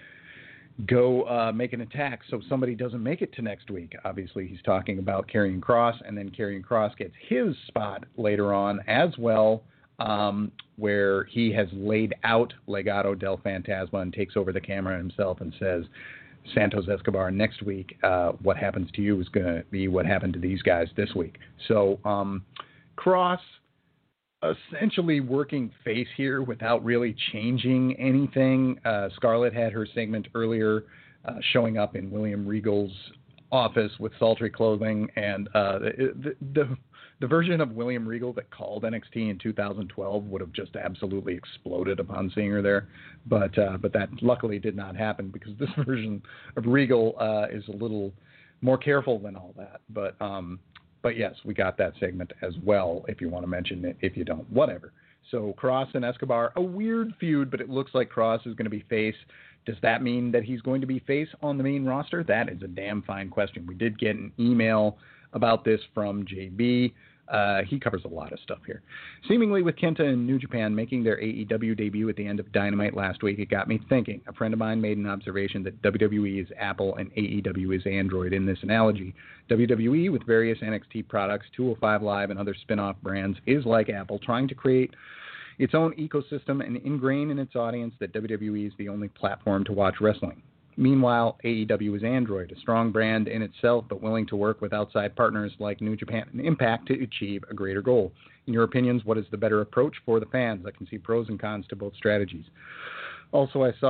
go uh, make an attack so somebody doesn't make it to next week. Obviously, he's talking about Karrion Kross, and then Karrion Kross gets his spot later on as well, um, where he has laid out Legado del Fantasma and takes over the camera himself and says, Santos Escobar, next week, uh, what happens to you is going to be what happened to these guys this week. So um, Kross essentially working face here without really changing anything. Uh, Scarlett had her segment earlier uh, showing up in William Regal's office with sultry clothing, and uh, the, the the version of William Regal that called N X T in two thousand twelve would have just absolutely exploded upon seeing her there, but uh, but that luckily did not happen, because this version of Regal uh, is a little more careful than all that. But um, but yes, we got that segment as well. If you want to mention it, if you don't, whatever. So Kross and Escobar, a weird feud, but it looks like Kross is going to be face. Does that mean that he's going to be face on the main roster? That is a damn fine question. We did get an email about this from J B. Uh, he covers a lot of stuff here. Seemingly with Kenta and New Japan making their A E W debut at the end of Dynamite last week, it got me thinking. A friend of mine made an observation that W W E is Apple and A E W is Android in this analogy. W W E, with various N X T products, two oh five Live, and other spin-off brands, is like Apple, trying to create its own ecosystem and ingrain in its audience that W W E is the only platform to watch wrestling. Meanwhile, A E W is Android, a strong brand in itself, but willing to work with outside partners like New Japan and Impact to achieve a greater goal. In your opinions, what is the better approach for the fans? I can see pros and cons to both strategies. Also, I saw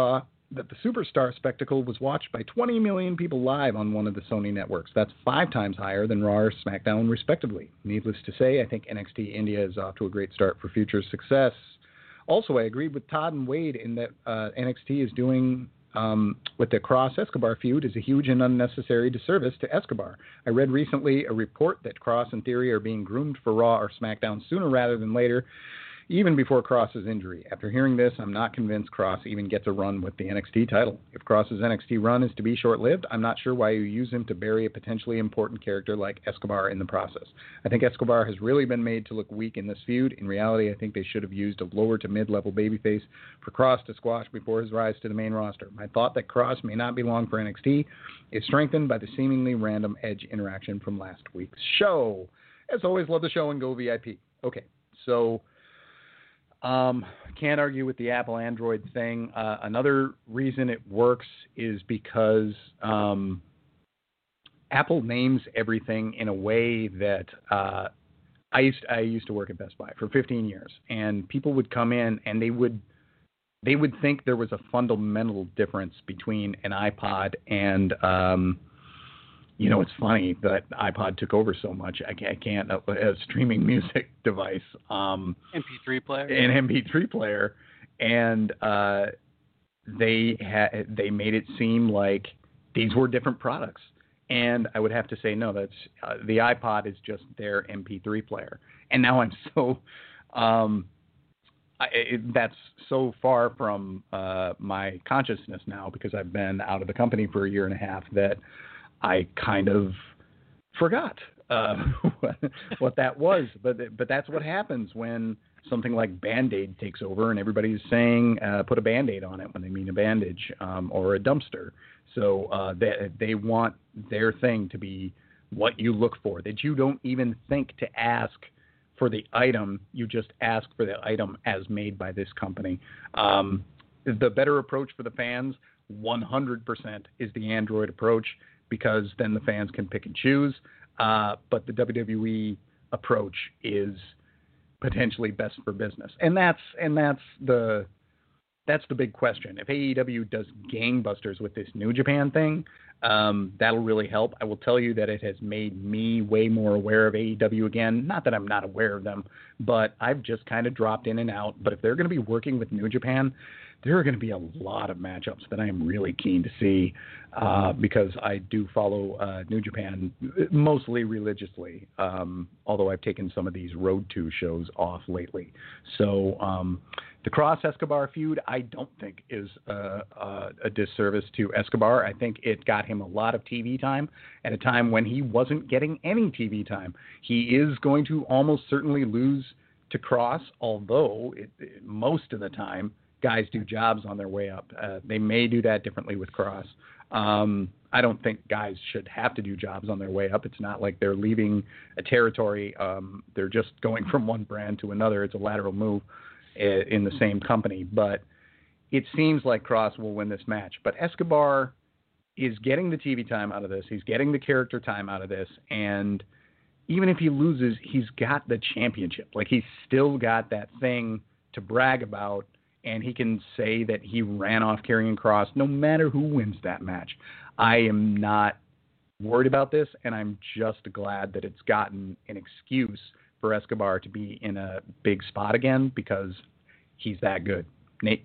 that the Superstar spectacle was watched by twenty million people live on one of the Sony networks. That's five times higher than Raw or SmackDown, respectively. Needless to say, I think N X T India is off to a great start for future success. Also, I agreed with Todd and Wade in that uh, N X T is doing um, with the Cross-Escobar feud is a huge and unnecessary disservice to Escobar. I read recently a report that Cross and Theory are being groomed for Raw or SmackDown sooner rather than later, even before Cross's injury. After hearing this, I'm not convinced Cross even gets a run with the N X T title. If Cross's N X T run is to be short-lived, I'm not sure why you use him to bury a potentially important character like Escobar in the process. I think Escobar has really been made to look weak in this feud. In reality, I think they should have used a lower to mid-level babyface for Cross to squash before his rise to the main roster. My thought that Cross may not be long for N X T is strengthened by the seemingly random Edge interaction from last week's show. As always, love the show and go V I P. Okay, so... Um, can't argue with the Apple Android thing. Uh, another reason it works is because um, Apple names everything in a way that uh, I used I used to work at Best Buy for fifteen years, and people would come in and they would they would think there was a fundamental difference between an iPod and um, you know, it's funny that iPod took over so much. I can't, I can't a, a streaming music device, um, M P three player, an M P three player, and uh, they ha- they made it seem like these were different products. And I would have to say, no, that's uh, the iPod is just their M P three player. And now I'm so um, I, it, that's so far from uh, my consciousness now because I've been out of the company for a year and a half that I kind of forgot uh, what that was, but but that's what happens when something like Band-Aid takes over and everybody's saying uh, put a Band-Aid on it when they mean a bandage um, or a dumpster. So uh, they, they want their thing to be what you look for, that you don't even think to ask for the item, you just ask for the item as made by this company. Um, the better approach for the fans, one hundred percent, is the Android approach, because then the fans can pick and choose. Uh, but the W W E approach is potentially best for business, and that's and that's the that's the big question. If A E W does gangbusters with this New Japan thing, um, that'll really help. I will tell you that it has made me way more aware of A E W again. Not that I'm not aware of them, but I've just kind of dropped in and out. But if they're going to be working with New Japan, there are going to be a lot of matchups that I am really keen to see uh, because I do follow uh, New Japan mostly religiously, um, although I've taken some of these Road to shows off lately. So um, the Cross Escobar feud, I don't think is uh, uh, a disservice to Escobar. I think it got him a lot of T V time at a time when he wasn't getting any T V time. He is going to almost certainly lose to Cross, although it, it, most of the time guys do jobs on their way up. Uh, they may do that differently with Cross. Um, I don't think guys should have to do jobs on their way up. It's not like they're leaving a territory. Um, they're just going from one brand to another. It's a lateral move in the same company. But it seems like Cross will win this match. But Escobar is getting the T V time out of this. He's getting the character time out of this. And even if he loses, he's got the championship. Like, he's still got that thing to brag about. And he can say that he ran off Karrion Kross no matter who wins that match. I am not worried about this, and I'm just glad that it's gotten an excuse for Escobar to be in a big spot again because he's that good. Nate?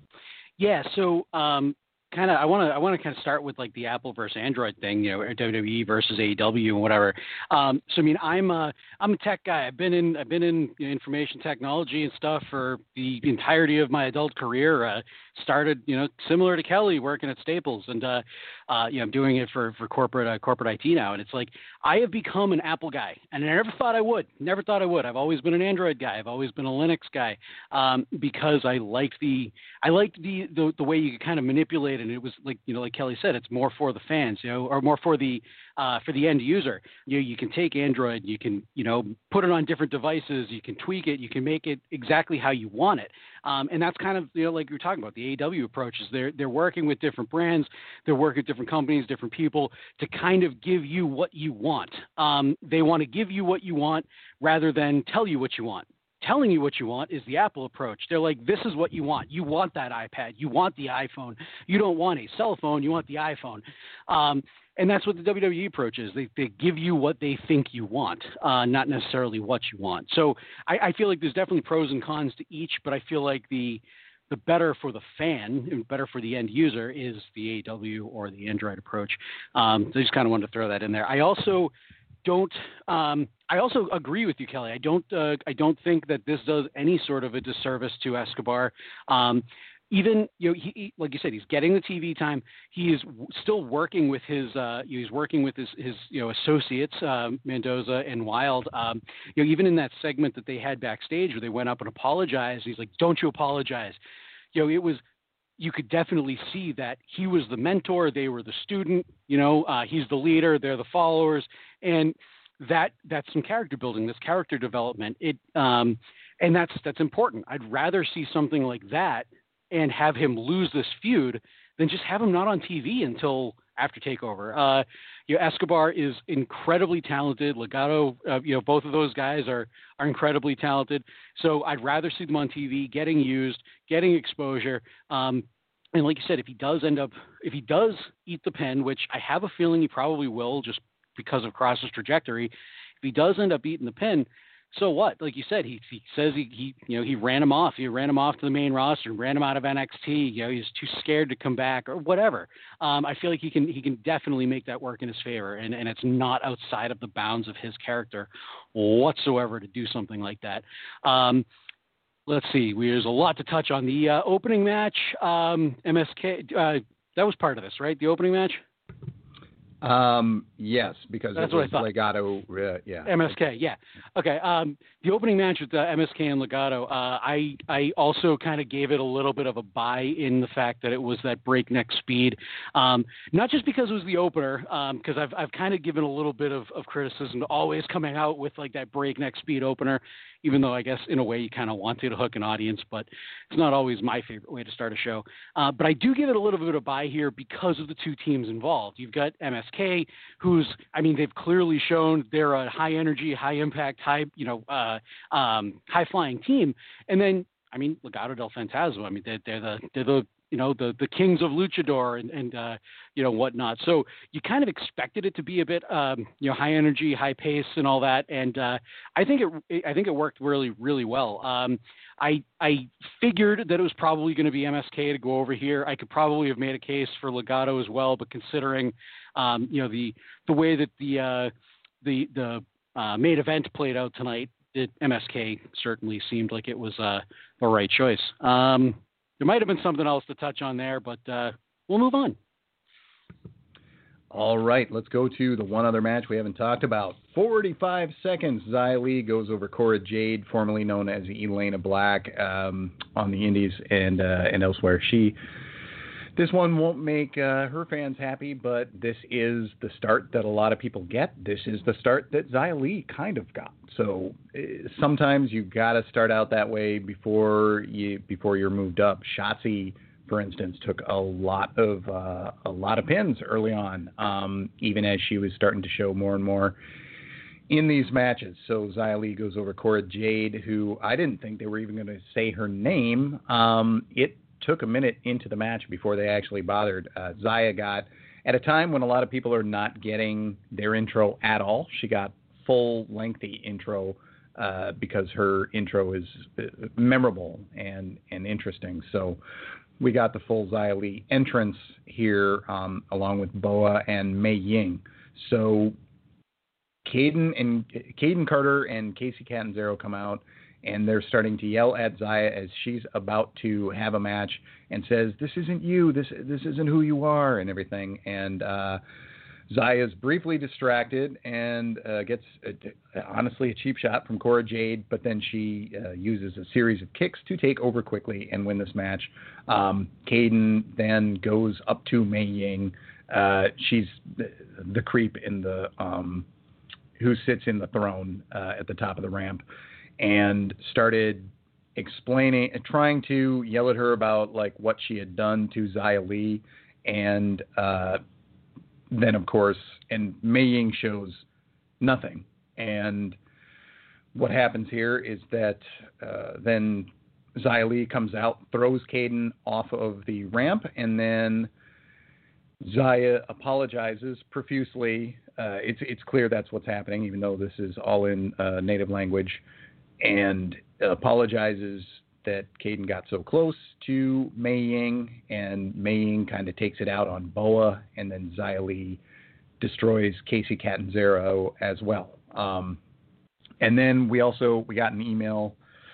Yeah, so um, kind of I want to I want to kind of start with like the Apple versus Android thing, you know, W W E versus A E W and whatever. Um, so I mean, I'm a I'm a tech guy. I've been in I've been in you know, information technology and stuff for the entirety of my adult career. Uh, started you know similar to Kelly, working at Staples, and uh, uh, you know I'm doing it for for corporate uh, corporate I T now. And it's like I have become an Apple guy, and I never thought I would. Never thought I would. I've always been an Android guy. I've always been a Linux guy um, because I liked the I liked the, the the way you could kind of manipulate. And it was like, you know, like Kelly said, it's more for the fans, you know, or more for the uh, for the end user. You know, you can take Android, you can, you know, put it on different devices, you can tweak it, you can make it exactly how you want it. Um, and that's kind of, you know, like you're talking about, the A E W approach is they're, they're working with different brands, they're working with different companies, different people to kind of give you what you want. Um, they want to give you what you want rather than tell you what you want. telling you what you want is the Apple approach. They're like, this is what you want. You want that iPad. You want the iPhone. You don't want a cell phone. You want the iPhone. Um, and that's what the W W E approach is. They, they give you what they think you want, uh, not necessarily what you want. So I, I feel like there's definitely pros and cons to each, but I feel like the the better for the fan and better for the end user is the A E W or the Android approach. Um, so I just kind of wanted to throw that in there. I also don't. Um, I also agree with you, Kelly. I don't. Uh, I don't think that this does any sort of a disservice to Escobar. Um, even you know, he, he, like you said, he's getting the T V time. He is w- still working with his. Uh, he's working with his, his you know associates, uh, Mendoza and Wild. Um, you know, even in that segment that they had backstage where they went up and apologized, he's like, "Don't you apologize." You know, it was. You could definitely see that he was the mentor, they were the student, you know, uh, he's the leader, they're the followers, and that that's some character building, this character development. It um, and that's that's important. I'd rather see something like that and have him lose this feud than just have him not on T V until after Takeover. Uh, you know, Escobar is incredibly talented. Legado, uh, you know, both of those guys are are incredibly talented. So I'd rather see them on T V, getting used, getting exposure. Um, and like you said, if he does end up, if he does eat the pin, which I have a feeling he probably will, just because of Cross's trajectory, if he does end up eating the pin, so what? Like you said, he he says he, he you know he ran him off. He ran him off to the main roster and ran him out of N X T. You know, he's too scared to come back or whatever. Um, I feel like he can he can definitely make that work in his favor, and, and it's not outside of the bounds of his character whatsoever to do something like that. Um, let's see. We, there's a lot to touch on. The uh, opening match, um, M S K. Uh, that was part of this, right? The opening match. Um, yes, because That's it was what I thought. Legado, uh, yeah. M S K, yeah. Okay. Um, the opening match with uh, M S K and Legado, uh, I I also kind of gave it a little bit of a buy in the fact that it was that breakneck speed. Um, not just because it was the opener, because um, I've I've kind of given a little bit of, of criticism to always coming out with like that breakneck speed opener, even though I guess in a way you kind of want to to hook an audience, but it's not always my favorite way to start a show. Uh, but I do give it a little bit of buy here because of the two teams involved. You've got M S K, who's, I mean, they've clearly shown they're a high energy, high impact, high, you know, uh, um, high flying team. And then, I mean, Legado del Fantasma, I mean, they're, they're the, they're the, you know, the, the kings of luchador and, and uh, you know, whatnot. So you kind of expected it to be a bit, um, you know, high energy, high pace and all that. And uh, I think it, I think it worked really, really well. Um, I, I figured that it was probably going to be M S K to go over here. I could probably have made a case for Legado as well, but considering, um, you know, the, the way that the, uh, the, the uh, main event played out tonight, it, M S K certainly seemed like it was uh, the right choice. Um, There might have been something else to touch on there, but uh, we'll move on. All right, let's go to the one other match we haven't talked about. forty-five seconds, Xia Li goes over Cora Jade, formerly known as Elena Black, um, on the Indies and uh, and elsewhere. She, this one won't make uh, her fans happy, but this is the start that a lot of people get. This is the start that Xia Li kind of got. So uh, sometimes you got to start out that way before you before you're moved up. Shotzi, for instance, took a lot of uh, a lot of pins early on, um, even as she was starting to show more and more in these matches. So Xia Li goes over Cora Jade, who I didn't think they were even going to say her name. Um, it took a minute into the match before they actually bothered. Uh, Xia got, at a time when a lot of people are not getting their intro at all, she got full lengthy intro uh, because her intro is memorable and, and interesting. So we got the full Xia Li entrance here, um, along with Boa and Mei Ying. So Caden and Caden Carter and Casey Catanzaro come out, and they're starting to yell at Xia as she's about to have a match, and says, "This isn't you. This this isn't who you are," and everything. And uh, Xia is briefly distracted and uh, gets, uh, honestly, a cheap shot from Cora Jade, but then she uh, uses a series of kicks to take over quickly and win this match. Um, Caden then goes up to Mei Ying. Uh, she's the, the creep in the um, who sits in the throne uh, at the top of the ramp, and started explaining, trying to yell at her about like what she had done to Xia Li, and uh, then of course, and Mei Ying shows nothing, and what happens here is that uh, then Xia Li comes out, throws Kayden off of the ramp, and then Xia apologizes profusely. Uh, it's it's clear that's what's happening, even though this is all in uh, native language, and apologizes that Kayden got so close to Mei Ying, and Mei Ying kind of takes it out on Boa, and then Xia Li destroys Kacy Catanzaro as well. Um, and then we also we got an email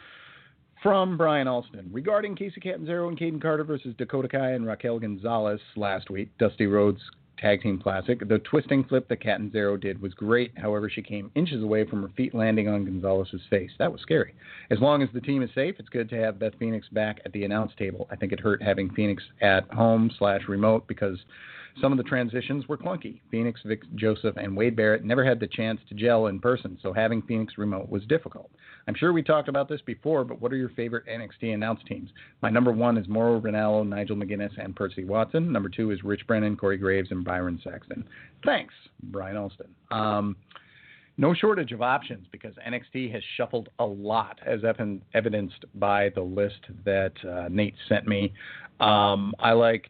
from Brian Alston regarding Kacy Catanzaro and Kayden Carter versus Dakota Kai and Raquel Gonzalez last week, Dusty Rhodes Tag Team Classic. The twisting flip that Catanzaro did was great. However, she came inches away from her feet landing on Gonzalez's face. That was scary. As long as the team is safe, it's good to have Beth Phoenix back at the announce table. I think it hurt having Phoenix at home slash remote because some of the transitions were clunky. Phoenix, Vic Joseph, and Wade Barrett never had the chance to gel in person, so having Phoenix remote was difficult. I'm sure we talked about this before, but what are your favorite N X T announce teams? My number one is Mauro Ranallo, Nigel McGuinness, and Percy Watson. Number two is Rich Brennan, Corey Graves, and Byron Saxton. Thanks, Brian Alston. Um, no shortage of options because N X T has shuffled a lot, as evidenced by the list that uh, Nate sent me. Um, I liked...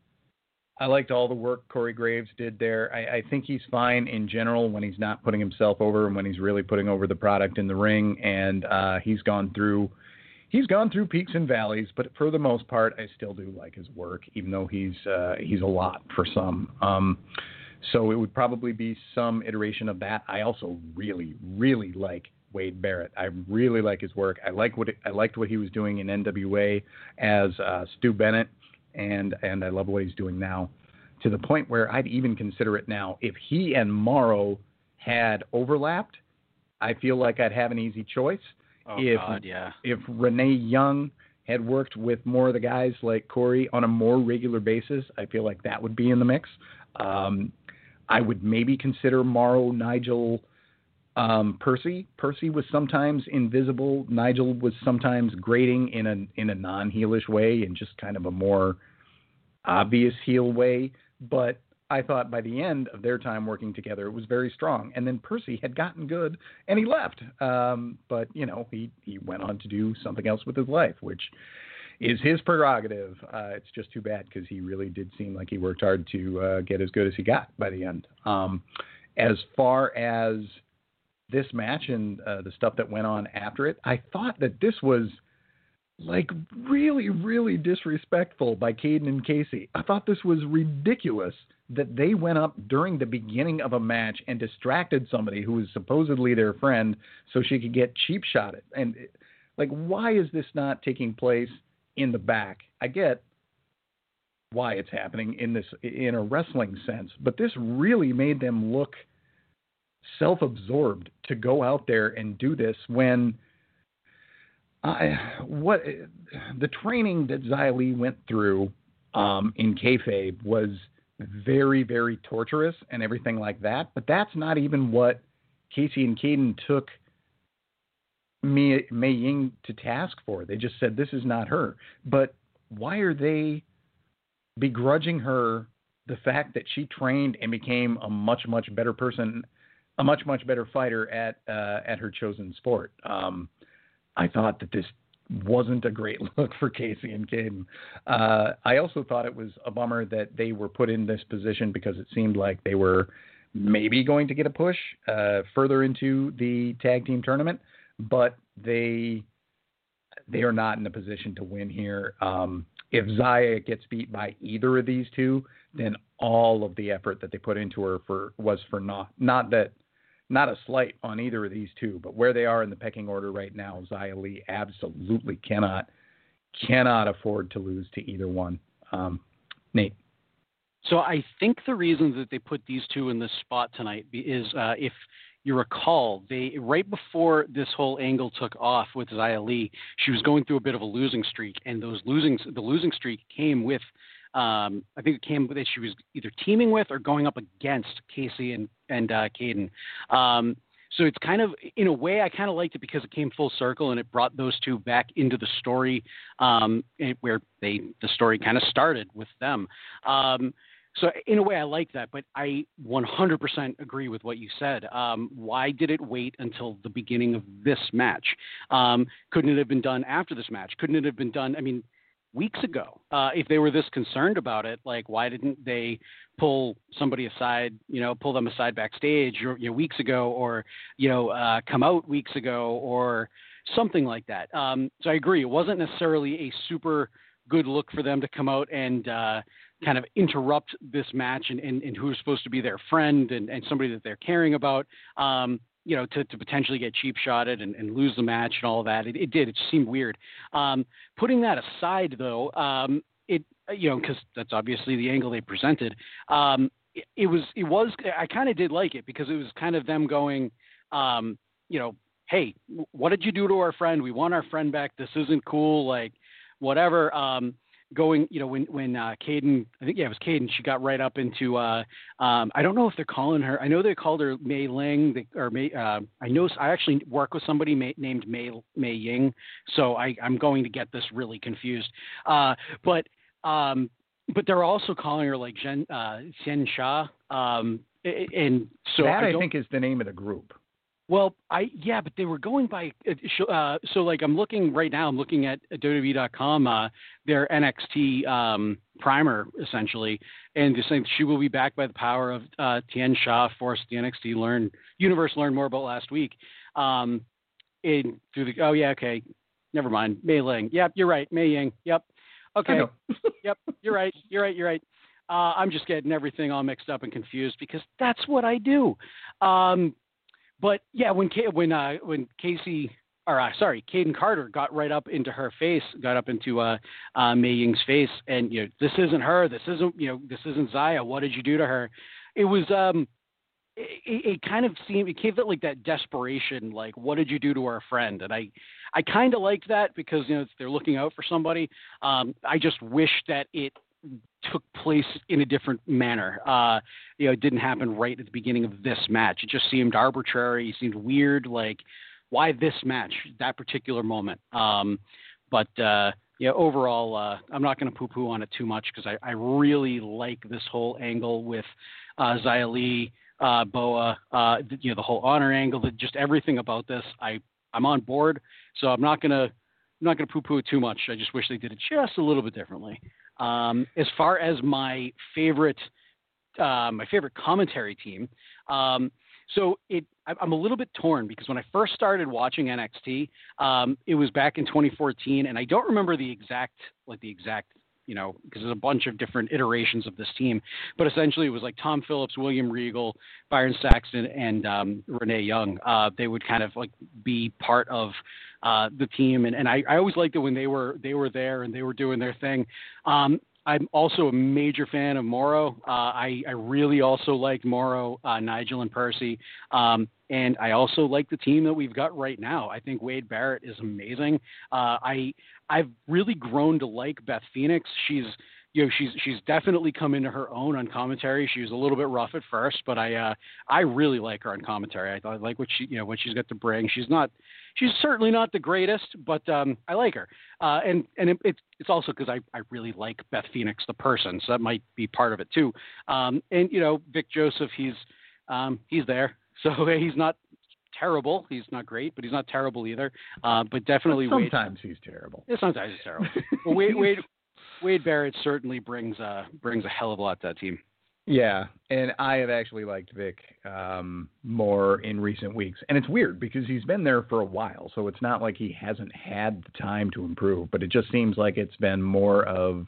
I liked all the work Corey Graves did there. I, I think he's fine in general when he's not putting himself over and when he's really putting over the product in the ring. And uh, he's gone through he's gone through peaks and valleys, but for the most part, I still do like his work, even though he's uh, he's a lot for some. Um, so it would probably be some iteration of that. I also really, really like Wade Barrett. I really like his work. I like what it, I liked what he was doing in N W A as uh, Stu Bennett. And and I love what he's doing now, to the point where I'd even consider it now. If he and Morrow had overlapped, I feel like I'd have an easy choice. Oh, if, God, yeah. If Renee Young had worked with more of the guys like Corey on a more regular basis, I feel like that would be in the mix. Um, I would maybe consider Morrow, Nigel, um, Percy. Percy was sometimes invisible. Nigel was sometimes grating in a in a non-heelish way and just kind of a more obvious heel way. But I thought by the end of their time working together, it was very strong. And then Percy had gotten good and he left. Um, but, you know, he, he went on to do something else with his life, which is his prerogative. Uh, it's just too bad because he really did seem like he worked hard to uh, get as good as he got by the end. Um, as far as this match and uh, the stuff that went on after it, I thought that this was like really, really disrespectful by Kayden and Kacy. I thought this was ridiculous that they went up during the beginning of a match and distracted somebody who was supposedly their friend so she could get cheap shotted. And like, why is this not taking place in the back? I get why it's happening in this, in a wrestling sense, but this really made them look self-absorbed to go out there and do this when I, what the training that Xia Li went through um, in kayfabe was very, very torturous and everything like that. But that's not even what Kacy and Kayden took Mei, Mei Ying to task for. They just said, this is not her. But why are they begrudging her the fact that she trained and became a much, much better person, a much, much better fighter at uh, at her chosen sport? Um, I thought that this wasn't a great look for Kacy and Kayden. Uh, I also thought it was a bummer that they were put in this position because it seemed like they were maybe going to get a push uh, further into the tag team tournament, but they they are not in a position to win here. Um, if Xia gets beat by either of these two, then all of the effort that they put into her for was for naught. Not that. Not a slight on either of these two, but where they are in the pecking order right now, Xia Li absolutely cannot cannot afford to lose to either one. Um, Nate. So I think the reason that they put these two in this spot tonight is, uh, if you recall, they right before this whole angle took off with Xia Li, she was going through a bit of a losing streak, and those losing the losing streak came with. Um, I think it came that she was either teaming with or going up against Kacy and, and uh, Kayden. Um, so it's kind of, in a way, I kind of liked it because it came full circle and it brought those two back into the story um, where they the story kind of started with them. Um, so in a way, I like that, but I one hundred percent agree with what you said. Um, why did it wait until the beginning of this match? Um, couldn't it have been done after this match? Couldn't it have been done? I mean, weeks ago. Uh, if they were this concerned about it, like why didn't they pull somebody aside, you know, pull them aside backstage or, you know, weeks ago, or, you know, uh, come out weeks ago or something like that. Um, so I agree. It wasn't necessarily a super good look for them to come out and uh, kind of interrupt this match and, and, and who's supposed to be their friend and, and somebody that they're caring about. Um, you know, to, to potentially get cheap shotted and, and lose the match and all of that. It, it did. It just seemed weird. Um, putting that aside, though, um, it, you know, because that's obviously the angle they presented. Um, it, it was, it was, I kind of did like it because it was kind of them going, um, you know, hey, what did you do to our friend? We want our friend back. This isn't cool. Like, whatever. Um, going, you know, when, when, uh, Caden, I think, yeah, it was Caden, she got right up into, uh, um, I don't know if they're calling her, I know they called her Mei Ling, they, or Mei, uh, I know, I actually work with somebody May, named Mei, Mei Ying. So I, I'm going to get this really confused. Uh, but, um, but they're also calling her like Jen, uh, Xian Sha. Um, and so that I, I think is the name of the group. Well, I yeah, but they were going by uh, so like I'm looking right now. I'm looking at W W E dot com, uh, their N X T um, primer essentially, and just saying she will be back by the power of uh, Tian Sha, forced the N X T learn universe learned more about last week. Um, in through the oh yeah okay, never mind. Mei Ling. Yep, you're right. Mei Ying. Yep. Okay. Yep, you're right. You're right. You're right. Uh, I'm just getting everything all mixed up and confused because that's what I do. Um, But yeah, when when uh, when Casey or uh, sorry, Caden Carter got right up into her face, got up into uh, uh, Mei Ying's face, and you know, this isn't her, this isn't you know, this isn't Zaya. What did you do to her? It was um, it, it kind of seemed it gave it like that desperation, like what did you do to our friend? And I, I kind of liked that because you know they're looking out for somebody. Um, I just wish that it took place in a different manner. Uh, you know, it didn't happen right at the beginning of this match. It just seemed arbitrary. It seemed weird. Like, why this match, that particular moment? Um, but, uh, yeah, overall, uh, I'm not going to poo-poo on it too much because I, I really like this whole angle with uh, Xia Li, uh, Boa, uh, you know, the whole honor angle, that just everything about this. I, I'm on board, so I'm not going to I'm not going to poo-poo it too much. I just wish they did it just a little bit differently. Um, as far as my favorite, uh, my favorite commentary team, um, so it, I, I'm a little bit torn because when I first started watching N X T, um, it was back in twenty fourteen, and I don't remember the exact, like the exact, you know, because there's a bunch of different iterations of this team, but essentially it was like Tom Phillips, William Regal, Byron Saxton, and um, Renee Young. Uh, they would kind of like be part of uh, the team, and, and I, I always liked it when they were they were there and they were doing their thing. Um, I'm also a major fan of Mauro. Uh, I, I really also liked Mauro, uh, Nigel, and Percy. Um, and I also like the team that we've got right now. I think Wade Barrett is amazing. Uh, I I've really grown to like Beth Phoenix. She's you know she's she's definitely come into her own on commentary. She was a little bit rough at first, but I uh, I really like her on commentary. I thought I like what she you know what she's got to bring. She's not she's certainly not the greatest, but um, I like her. Uh, and and it, it's it's also because I, I really like Beth Phoenix the person, so that might be part of it too. Um, and you know Vic Joseph, he's um, he's there, so he's not terrible. He's not great, but he's not terrible either. Uh, but definitely but sometimes Wade, he's terrible. Yeah, sometimes he's terrible. Well, Wade, Wade Wade Barrett certainly brings uh, brings a hell of a lot to that team. Yeah, and I have actually liked Vic um, more in recent weeks. And it's weird because he's been there for a while, so it's not like he hasn't had the time to improve, but it just seems like it's been more of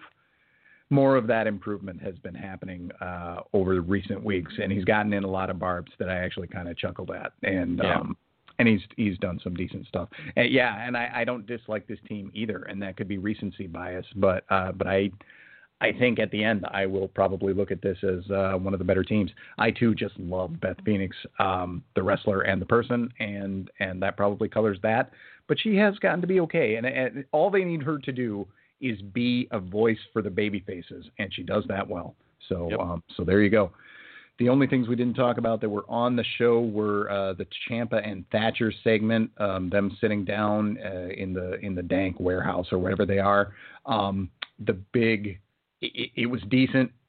more of that improvement has been happening uh, over the recent weeks, and he's gotten in a lot of barbs that I actually kind of chuckled at. And yeah. um, and he's he's done some decent stuff. And yeah, and I, I don't dislike this team either, and that could be recency bias, but uh, but I I think at the end I will probably look at this as uh, one of the better teams. I too just love Beth Phoenix, um, the wrestler and the person, and and that probably colors that. But she has gotten to be okay, and, and all they need her to do is be a voice for the baby faces, and she does that well. So yep. um, so there you go. The only things we didn't talk about that were on the show were uh, the Ciampa and Thatcher segment, um, them sitting down uh, in the in the dank warehouse or wherever they are. Um, the big, it, it was decent.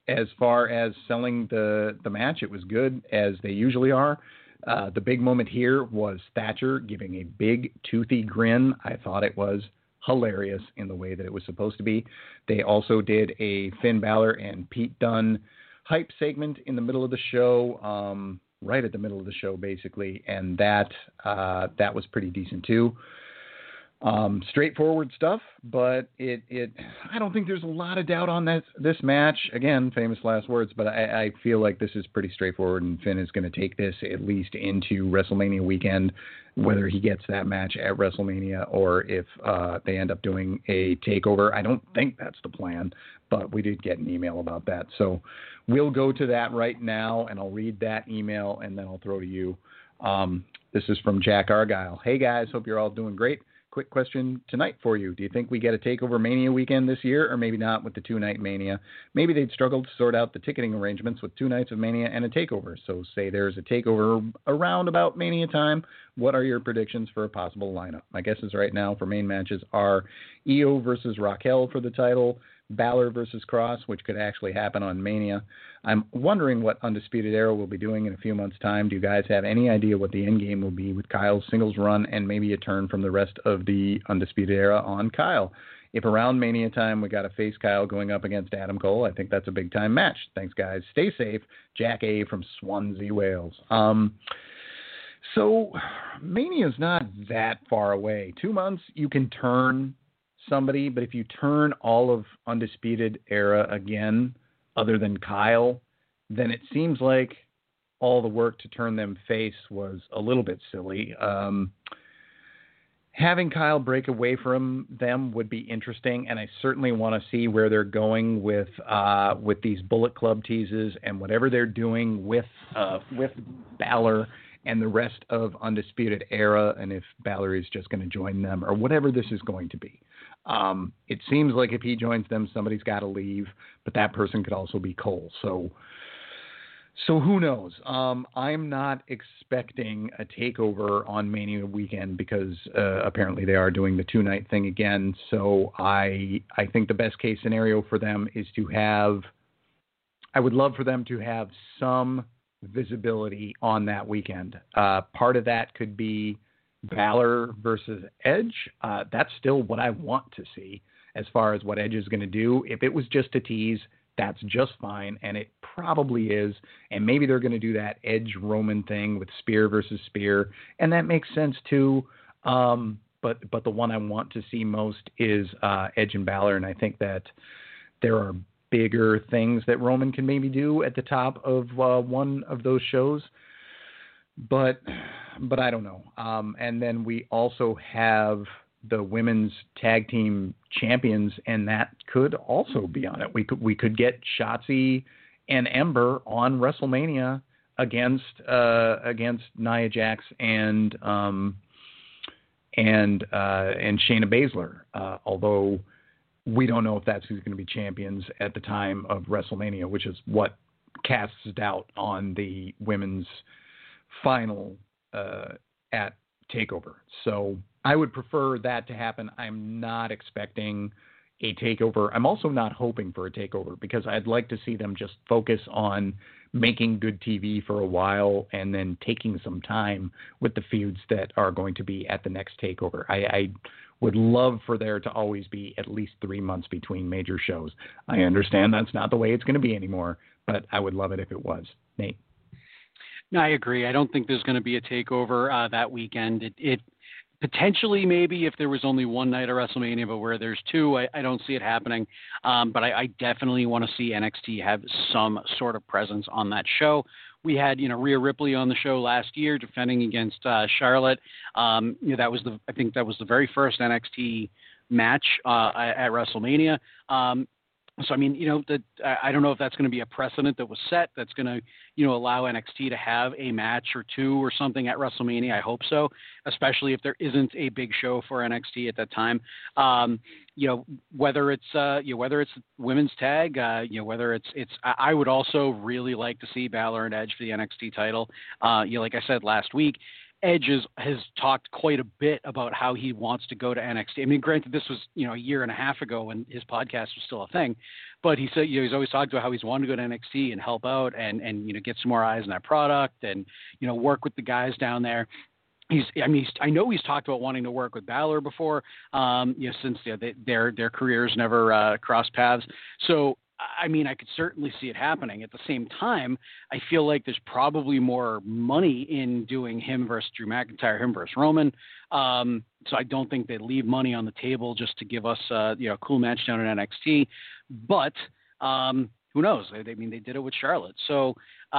as far as selling the, the match. It was good, as they usually are. Uh, the big moment here was Thatcher giving a big toothy grin. I thought it was hilarious in the way that it was supposed to be. They also did a Finn Balor and Pete Dunne hype segment in the middle of the show, um, right at the middle of the show, basically, and that uh, that was pretty decent too. Um, straightforward stuff, but it, it I don't think there's a lot of doubt on that this match. Again, famous last words, but I, I feel like this is pretty straightforward, and Finn is going to take this at least into WrestleMania weekend, whether he gets that match at WrestleMania or if uh, they end up doing a takeover. I don't think that's the plan, but we did get an email about that. So we'll go to that right now, and I'll read that email, and then I'll throw to you. Um, this is from Jack Argyle. Hey, guys, hope you're all doing great. Quick question tonight for you. Do you think we get a TakeOver Mania weekend this year, or maybe not with the two-night Mania? Maybe they'd struggle to sort out the ticketing arrangements with two nights of Mania and a TakeOver. So say there's a TakeOver around about Mania time. What are your predictions for a possible lineup? My guesses right now for main matches are Io versus Raquel for the title, Balor versus Cross, which could actually happen on Mania. I'm wondering what Undisputed Era will be doing in a few months' time. Do you guys have any idea what the end game will be with Kyle's singles run and maybe a turn from the rest of the Undisputed Era on Kyle? If around Mania time we got to face Kyle going up against Adam Cole, I think that's a big-time match. Thanks, guys. Stay safe. Jack A. from Swansea, Wales. Um, so Mania's not that far away. Two months, you can turn somebody, but if you turn all of Undisputed Era again, other than Kyle, then it seems like all the work to turn them face was a little bit silly. Um, having Kyle break away from them would be interesting, and I certainly want to see where they're going with uh, with these Bullet Club teases and whatever they're doing with uh, with Balor and the rest of Undisputed Era, and if Balor is just going to join them or whatever this is going to be. Um, it seems like if he joins them, somebody's got to leave, but that person could also be Cole. So, so who knows? Um, I'm not expecting a takeover on Mania weekend because uh, apparently they are doing the two-night thing again. So I, I think the best case scenario for them is to have, I would love for them to have some visibility on that weekend. Uh, part of that could be Balor versus Edge. Uh, that's still what I want to see as far as what Edge is going to do. If it was just a tease, that's just fine, and it probably is. And maybe they're going to do that Edge Roman thing with Spear versus Spear, and that makes sense too. Um, but but the one I want to see most is uh, Edge and Balor, and I think that there are bigger things that Roman can maybe do at the top of uh, one of those shows. But but I don't know. Um, and then we also have the women's tag team champions, and that could also be on it. We could we could get Shotzi and Ember on WrestleMania against uh, against Nia Jax and um, and uh, and Shayna Baszler. Uh, although we don't know if that's who's going to be champions at the time of WrestleMania, which is what casts doubt on the women's final uh, at TakeOver. So I would prefer that to happen. I'm not expecting a takeover. I'm also not hoping for a takeover because I'd like to see them just focus on making good T V for a while and then taking some time with the feuds that are going to be at the next takeover. I, I would love for there to always be at least three months between major shows. I understand that's not the way it's going to be anymore, but I would love it if it was. Nate? No, I agree. I don't think there's going to be a takeover uh, that weekend. It, it potentially maybe if there was only one night of WrestleMania, but where there's two, I, I don't see it happening. Um, but I, I definitely want to see N X T have some sort of presence on that show. We had, you know, Rhea Ripley on the show last year defending against uh, Charlotte. Um, you know, that was the I think that was the very first N X T match uh, at WrestleMania. Um, So, I mean, you know, that I don't know if that's going to be a precedent that was set that's going to, you know, allow N X T to have a match or two or something at WrestleMania. I hope so, especially if there isn't a big show for N X T at that time. Um, you know, whether it's, uh, you know, whether it's women's tag, uh, you know, whether it's, it's, I would also really like to see Balor and Edge for the N X T title. Uh, you know, like I said last week, Edge is, has talked quite a bit about how he wants to go to N X T. I mean, granted, this was, you know, a year and a half ago when his podcast was still a thing, but he said, you know, he's always talked about how he's wanted to go to N X T and help out and, and, you know, get some more eyes on that product and, you know, work with the guys down there. He's, I mean, he's, I know he's talked about wanting to work with Balor before, um, you know, since you know, they, their, their careers never uh, crossed paths. So, I mean, I could certainly see it happening. At the same time, I feel like there's probably more money in doing him versus Drew McIntyre, him versus Roman. Um, so I don't think they leave money on the table just to give us, uh, you know, a cool match down in N X T. But um, who knows? I, I mean, they did it with Charlotte. So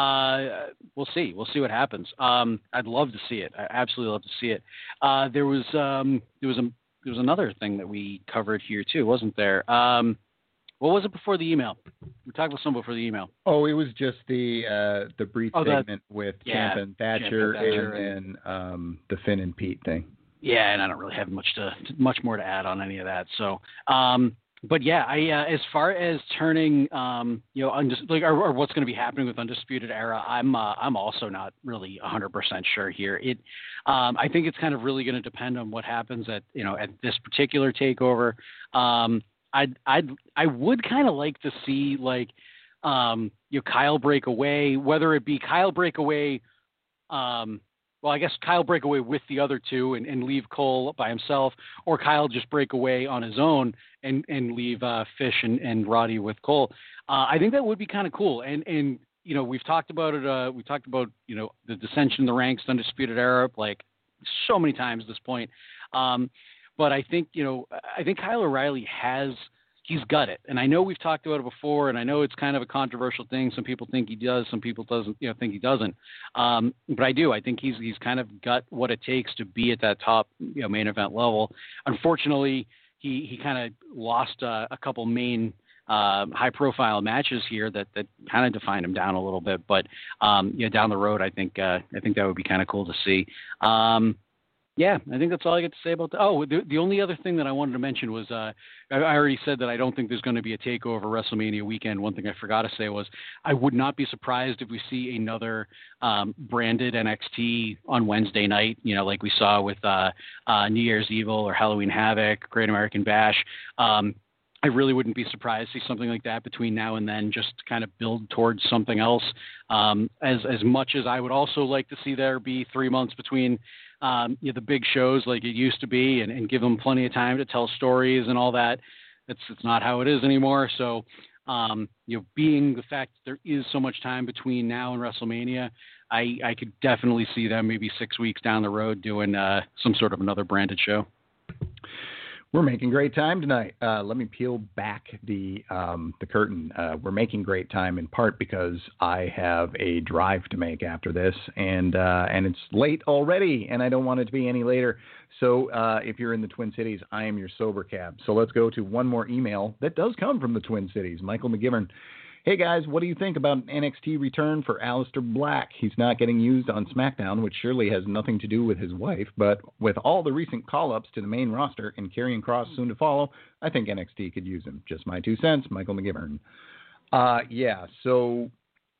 uh, we'll see. We'll see what happens. Um, I'd love to see it. I absolutely love to see it. Uh, there was um, there was a there was another thing that we covered here too, wasn't there? Um, What was it before the email? We talked about some before the email. Oh, it was just the uh, the brief oh, segment that, with yeah, Ciampa and Thatcher, Ciampa and, Thatcher and, and um, the Finn and Pete thing. Yeah, and I don't really have much to much more to add on any of that. So, um, but yeah, I uh, as far as turning, um, you know, undis- like or, or what's going to be happening with Undisputed Era, I'm uh, I'm also not really one hundred percent sure here. It, um, I think it's kind of really going to depend on what happens at you know at this particular takeover. Um, I'd, I'd, I would kind of like to see like, um, you know, Kyle break away, whether it be Kyle break away, um, well, I guess Kyle break away with the other two and, and leave Cole by himself, or Kyle just break away on his own and, and leave uh, Fish and, and Roddy with Cole. Uh, I think that would be kind of cool. And, and, you know, we've talked about it. Uh, we talked about, you know, the dissension in the ranks, Undisputed Era, like so many times at this point. Um, But I think, you know, I think Kyle O'Reilly has, he's got it. And I know we've talked about it before, and I know it's kind of a controversial thing. Some people think he does, some people doesn't, you know, think he doesn't. Um, but I do. I think he's he's kind of got what it takes to be at that top, you know, main event level. Unfortunately, he, he kind of lost uh, a couple main uh, high-profile matches here that, that kind of defined him down a little bit. But um, yeah, down the road, I think uh, I think that would be kind of cool to see. Um, Yeah, I think that's all I get to say about that. Oh, the, the only other thing that I wanted to mention was uh, I, I already said that I don't think there's going to be a takeover WrestleMania weekend. One thing I forgot to say was I would not be surprised if we see another um, branded N X T on Wednesday night, you know, like we saw with uh, uh, New Year's Evil or Halloween Havoc, Great American Bash. Um, I really wouldn't be surprised to see something like that between now and then, just to kind of build towards something else. Um, as as much as I would also like to see there be three months between um, you know, the big shows like it used to be, and, and give them plenty of time to tell stories and all that. It's it's not how it is anymore. So, um, you know, being the fact that there is so much time between now and WrestleMania, I I could definitely see them maybe six weeks down the road doing uh, some sort of another branded show. We're making great time tonight. Uh, let me peel back the um, the curtain. Uh, we're making great time in part because I have a drive to make after this, and uh, and it's late already, and I don't want it to be any later. So uh, if you're in the Twin Cities, I am your sober cab. So let's go to one more email that does come from the Twin Cities. Michael McGivern. Hey guys, what do you think about an N X T return for Aleister Black? He's not getting used on SmackDown, which surely has nothing to do with his wife, but with all the recent call-ups to the main roster and Karrion Kross soon to follow, I think N X T could use him. Just my two cents, Michael McGivern. Uh, yeah, so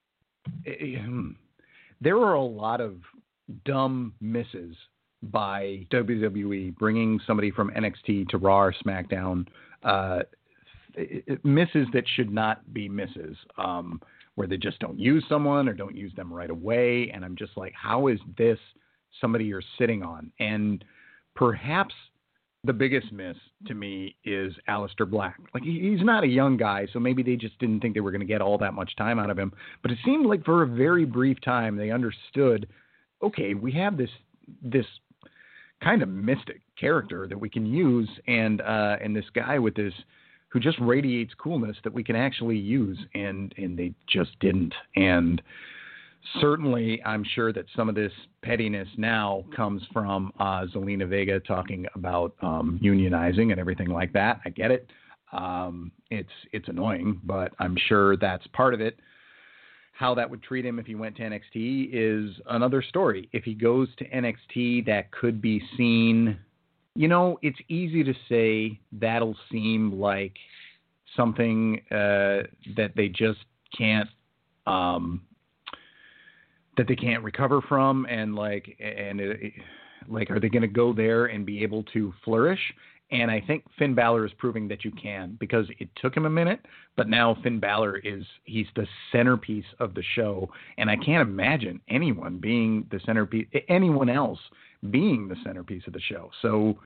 uh, there are a lot of dumb misses by W W E bringing somebody from N X T to Raw or SmackDown, uh, misses that should not be misses, um, where they just don't use someone or don't use them right away. And I'm just like, how is this somebody you're sitting on? And perhaps the biggest miss to me is Aleister Black. Like, he's not a young guy, so maybe they just didn't think they were going to get all that much time out of him. But it seemed like for a very brief time they understood, okay, we have this this kind of mystic character that we can use, and uh, and this guy with this who just radiates coolness that we can actually use, and, and they just didn't. And certainly I'm sure that some of this pettiness now comes from uh, Zelina Vega talking about um, unionizing and everything like that. I get it. Um, it's it's annoying, but I'm sure that's part of it. How that would treat him if he went to N X T is another story. If he goes to N X T, that could be seen... You know, it's easy to say that'll seem like something uh, that they just can't um, that they can't recover from, and like, and it, like, are they going to go there and be able to flourish? And I think Finn Balor is proving that you can, because it took him a minute, but now Finn Balor is, he's the centerpiece of the show. And I can't imagine anyone being the centerpiece, anyone else being the centerpiece of the show. So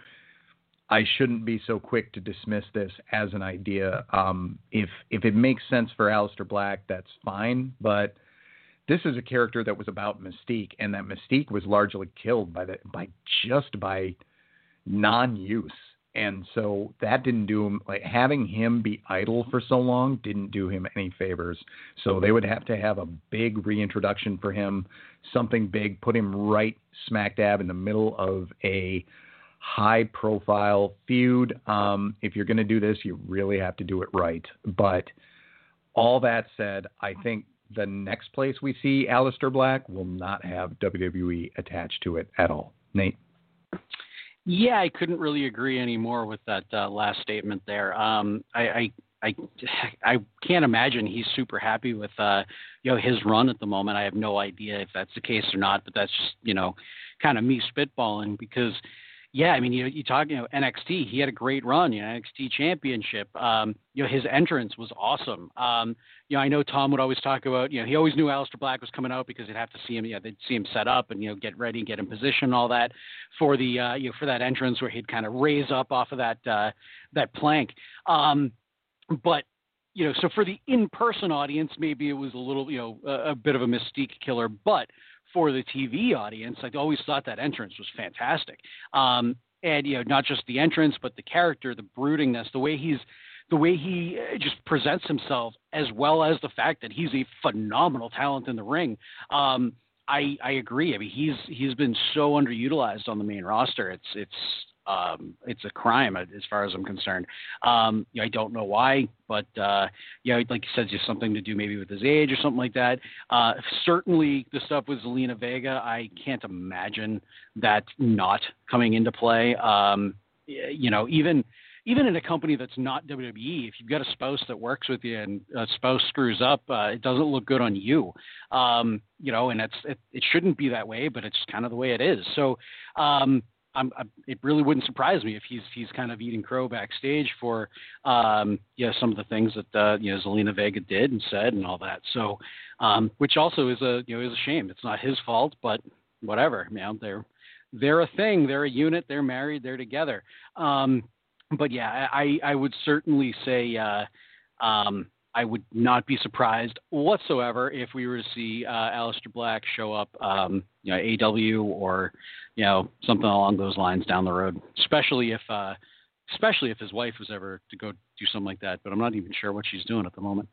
I shouldn't be so quick to dismiss this as an idea. Um, if, if it makes sense for Aleister Black, that's fine. But this is a character that was about Mystique, and that Mystique was largely killed by the, by just by non-use. And so that didn't do him, like having him be idle for so long didn't do him any favors. So they would have to have a big reintroduction for him, something big, put him right smack dab in the middle of a high profile feud. Um, if you're going to do this, you really have to do it right. But all that said, I think the next place we see Aleister Black will not have W W E attached to it at all. Nate? Yeah, I couldn't really agree anymore with that uh, last statement there. Um, I, I, I, I can't imagine he's super happy with, uh, you know, his run at the moment. I have no idea if that's the case or not, but that's just, you know, kind of me spitballing because, yeah, I mean, you you talk, you know, N X T, he had a great run, you know, N X T championship. Um, you know, his entrance was awesome. Um, you know, I know Tom would always talk about, you know, he always knew Aleister Black was coming out because they'd have to see him, you know, they'd see him set up and, you know, get ready, get in position and all that for the, uh, you know, for that entrance where he'd kind of raise up off of that, uh, that plank. Um, but, you know, so for the in-person audience, maybe it was a little, you know, a, a bit of a Mystique killer, but for the T V audience, I always thought that entrance was fantastic. Um, and, you know, not just the entrance, but the character, the broodingness, the way he's, the way he just presents himself, as well as the fact that he's a phenomenal talent in the ring. Um, I, I agree. I mean, he's, he's been so underutilized on the main roster. It's, it's, um, it's a crime as far as I'm concerned. Um, you know, I don't know why, but, uh, you know, like you said, just something to do maybe with his age or something like that. Uh, certainly the stuff with Zelina Vega, I can't imagine that not coming into play. Um, you know, even, even in a company that's not W W E, if you've got a spouse that works with you and a spouse screws up, uh, it doesn't look good on you. Um, you know, and it's, it, it shouldn't be that way, but it's kind of the way it is. So, um, I'm, I'm, it really wouldn't surprise me if he's he's kind of eating crow backstage for um, you know, some of the things that uh, you know, Zelina Vega did and said and all that. So, um, which also is a you know is a shame. It's not his fault, but whatever. You know, they're they're a thing. They're a unit. They're married. They're together. Um, but yeah, I I would certainly say. Uh, um, I would not be surprised whatsoever if we were to see uh, Aleister Black show up, um, you know, A E W or, you know, something along those lines down the road. Especially if, uh, especially if his wife was ever to go do something like that. But I'm not even sure what she's doing at the moment.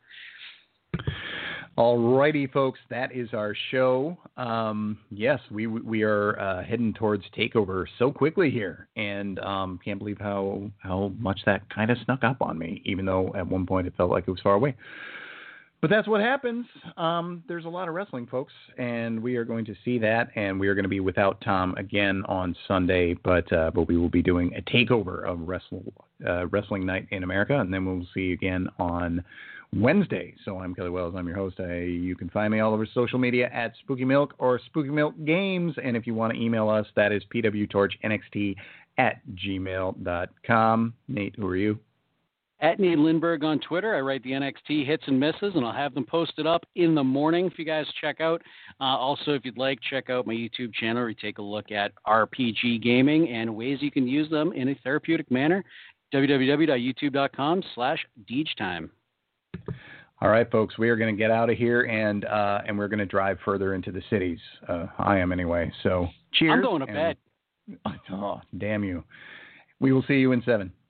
All righty, folks, that is our show. Um, yes, we we are uh, heading towards TakeOver so quickly here, and um, can't believe how how much that kind of snuck up on me, even though at one point it felt like it was far away. But that's what happens. Um, there's a lot of wrestling, folks, and we are going to see that, and we are going to be without Tom again on Sunday, but uh, but we will be doing a takeover of Wrestle, uh, Wrestling Night in America, and then we'll see you again on Wednesday. So I'm Kelly Wells. I'm your host. I, you can find me all over social media at Spooky Milk or Spooky Milk Games. And if you want to email us, that is p w torch n x t at gmail dot com. Nate, who are you? At Nate Lindbergh on Twitter. I write the N X T hits and misses, and I'll have them posted up in the morning for you guys to check out. Uh, also, if you'd like, check out my YouTube channel where you take a look at R P G gaming and ways you can use them in a therapeutic manner. w w w dot youtube dot com slash deej time. All right, folks, we are going to get out of here, and uh, and we're going to drive further into the cities. Uh, I am anyway. So cheers. I'm going to and, bed. Oh, damn you. We will see you in seven.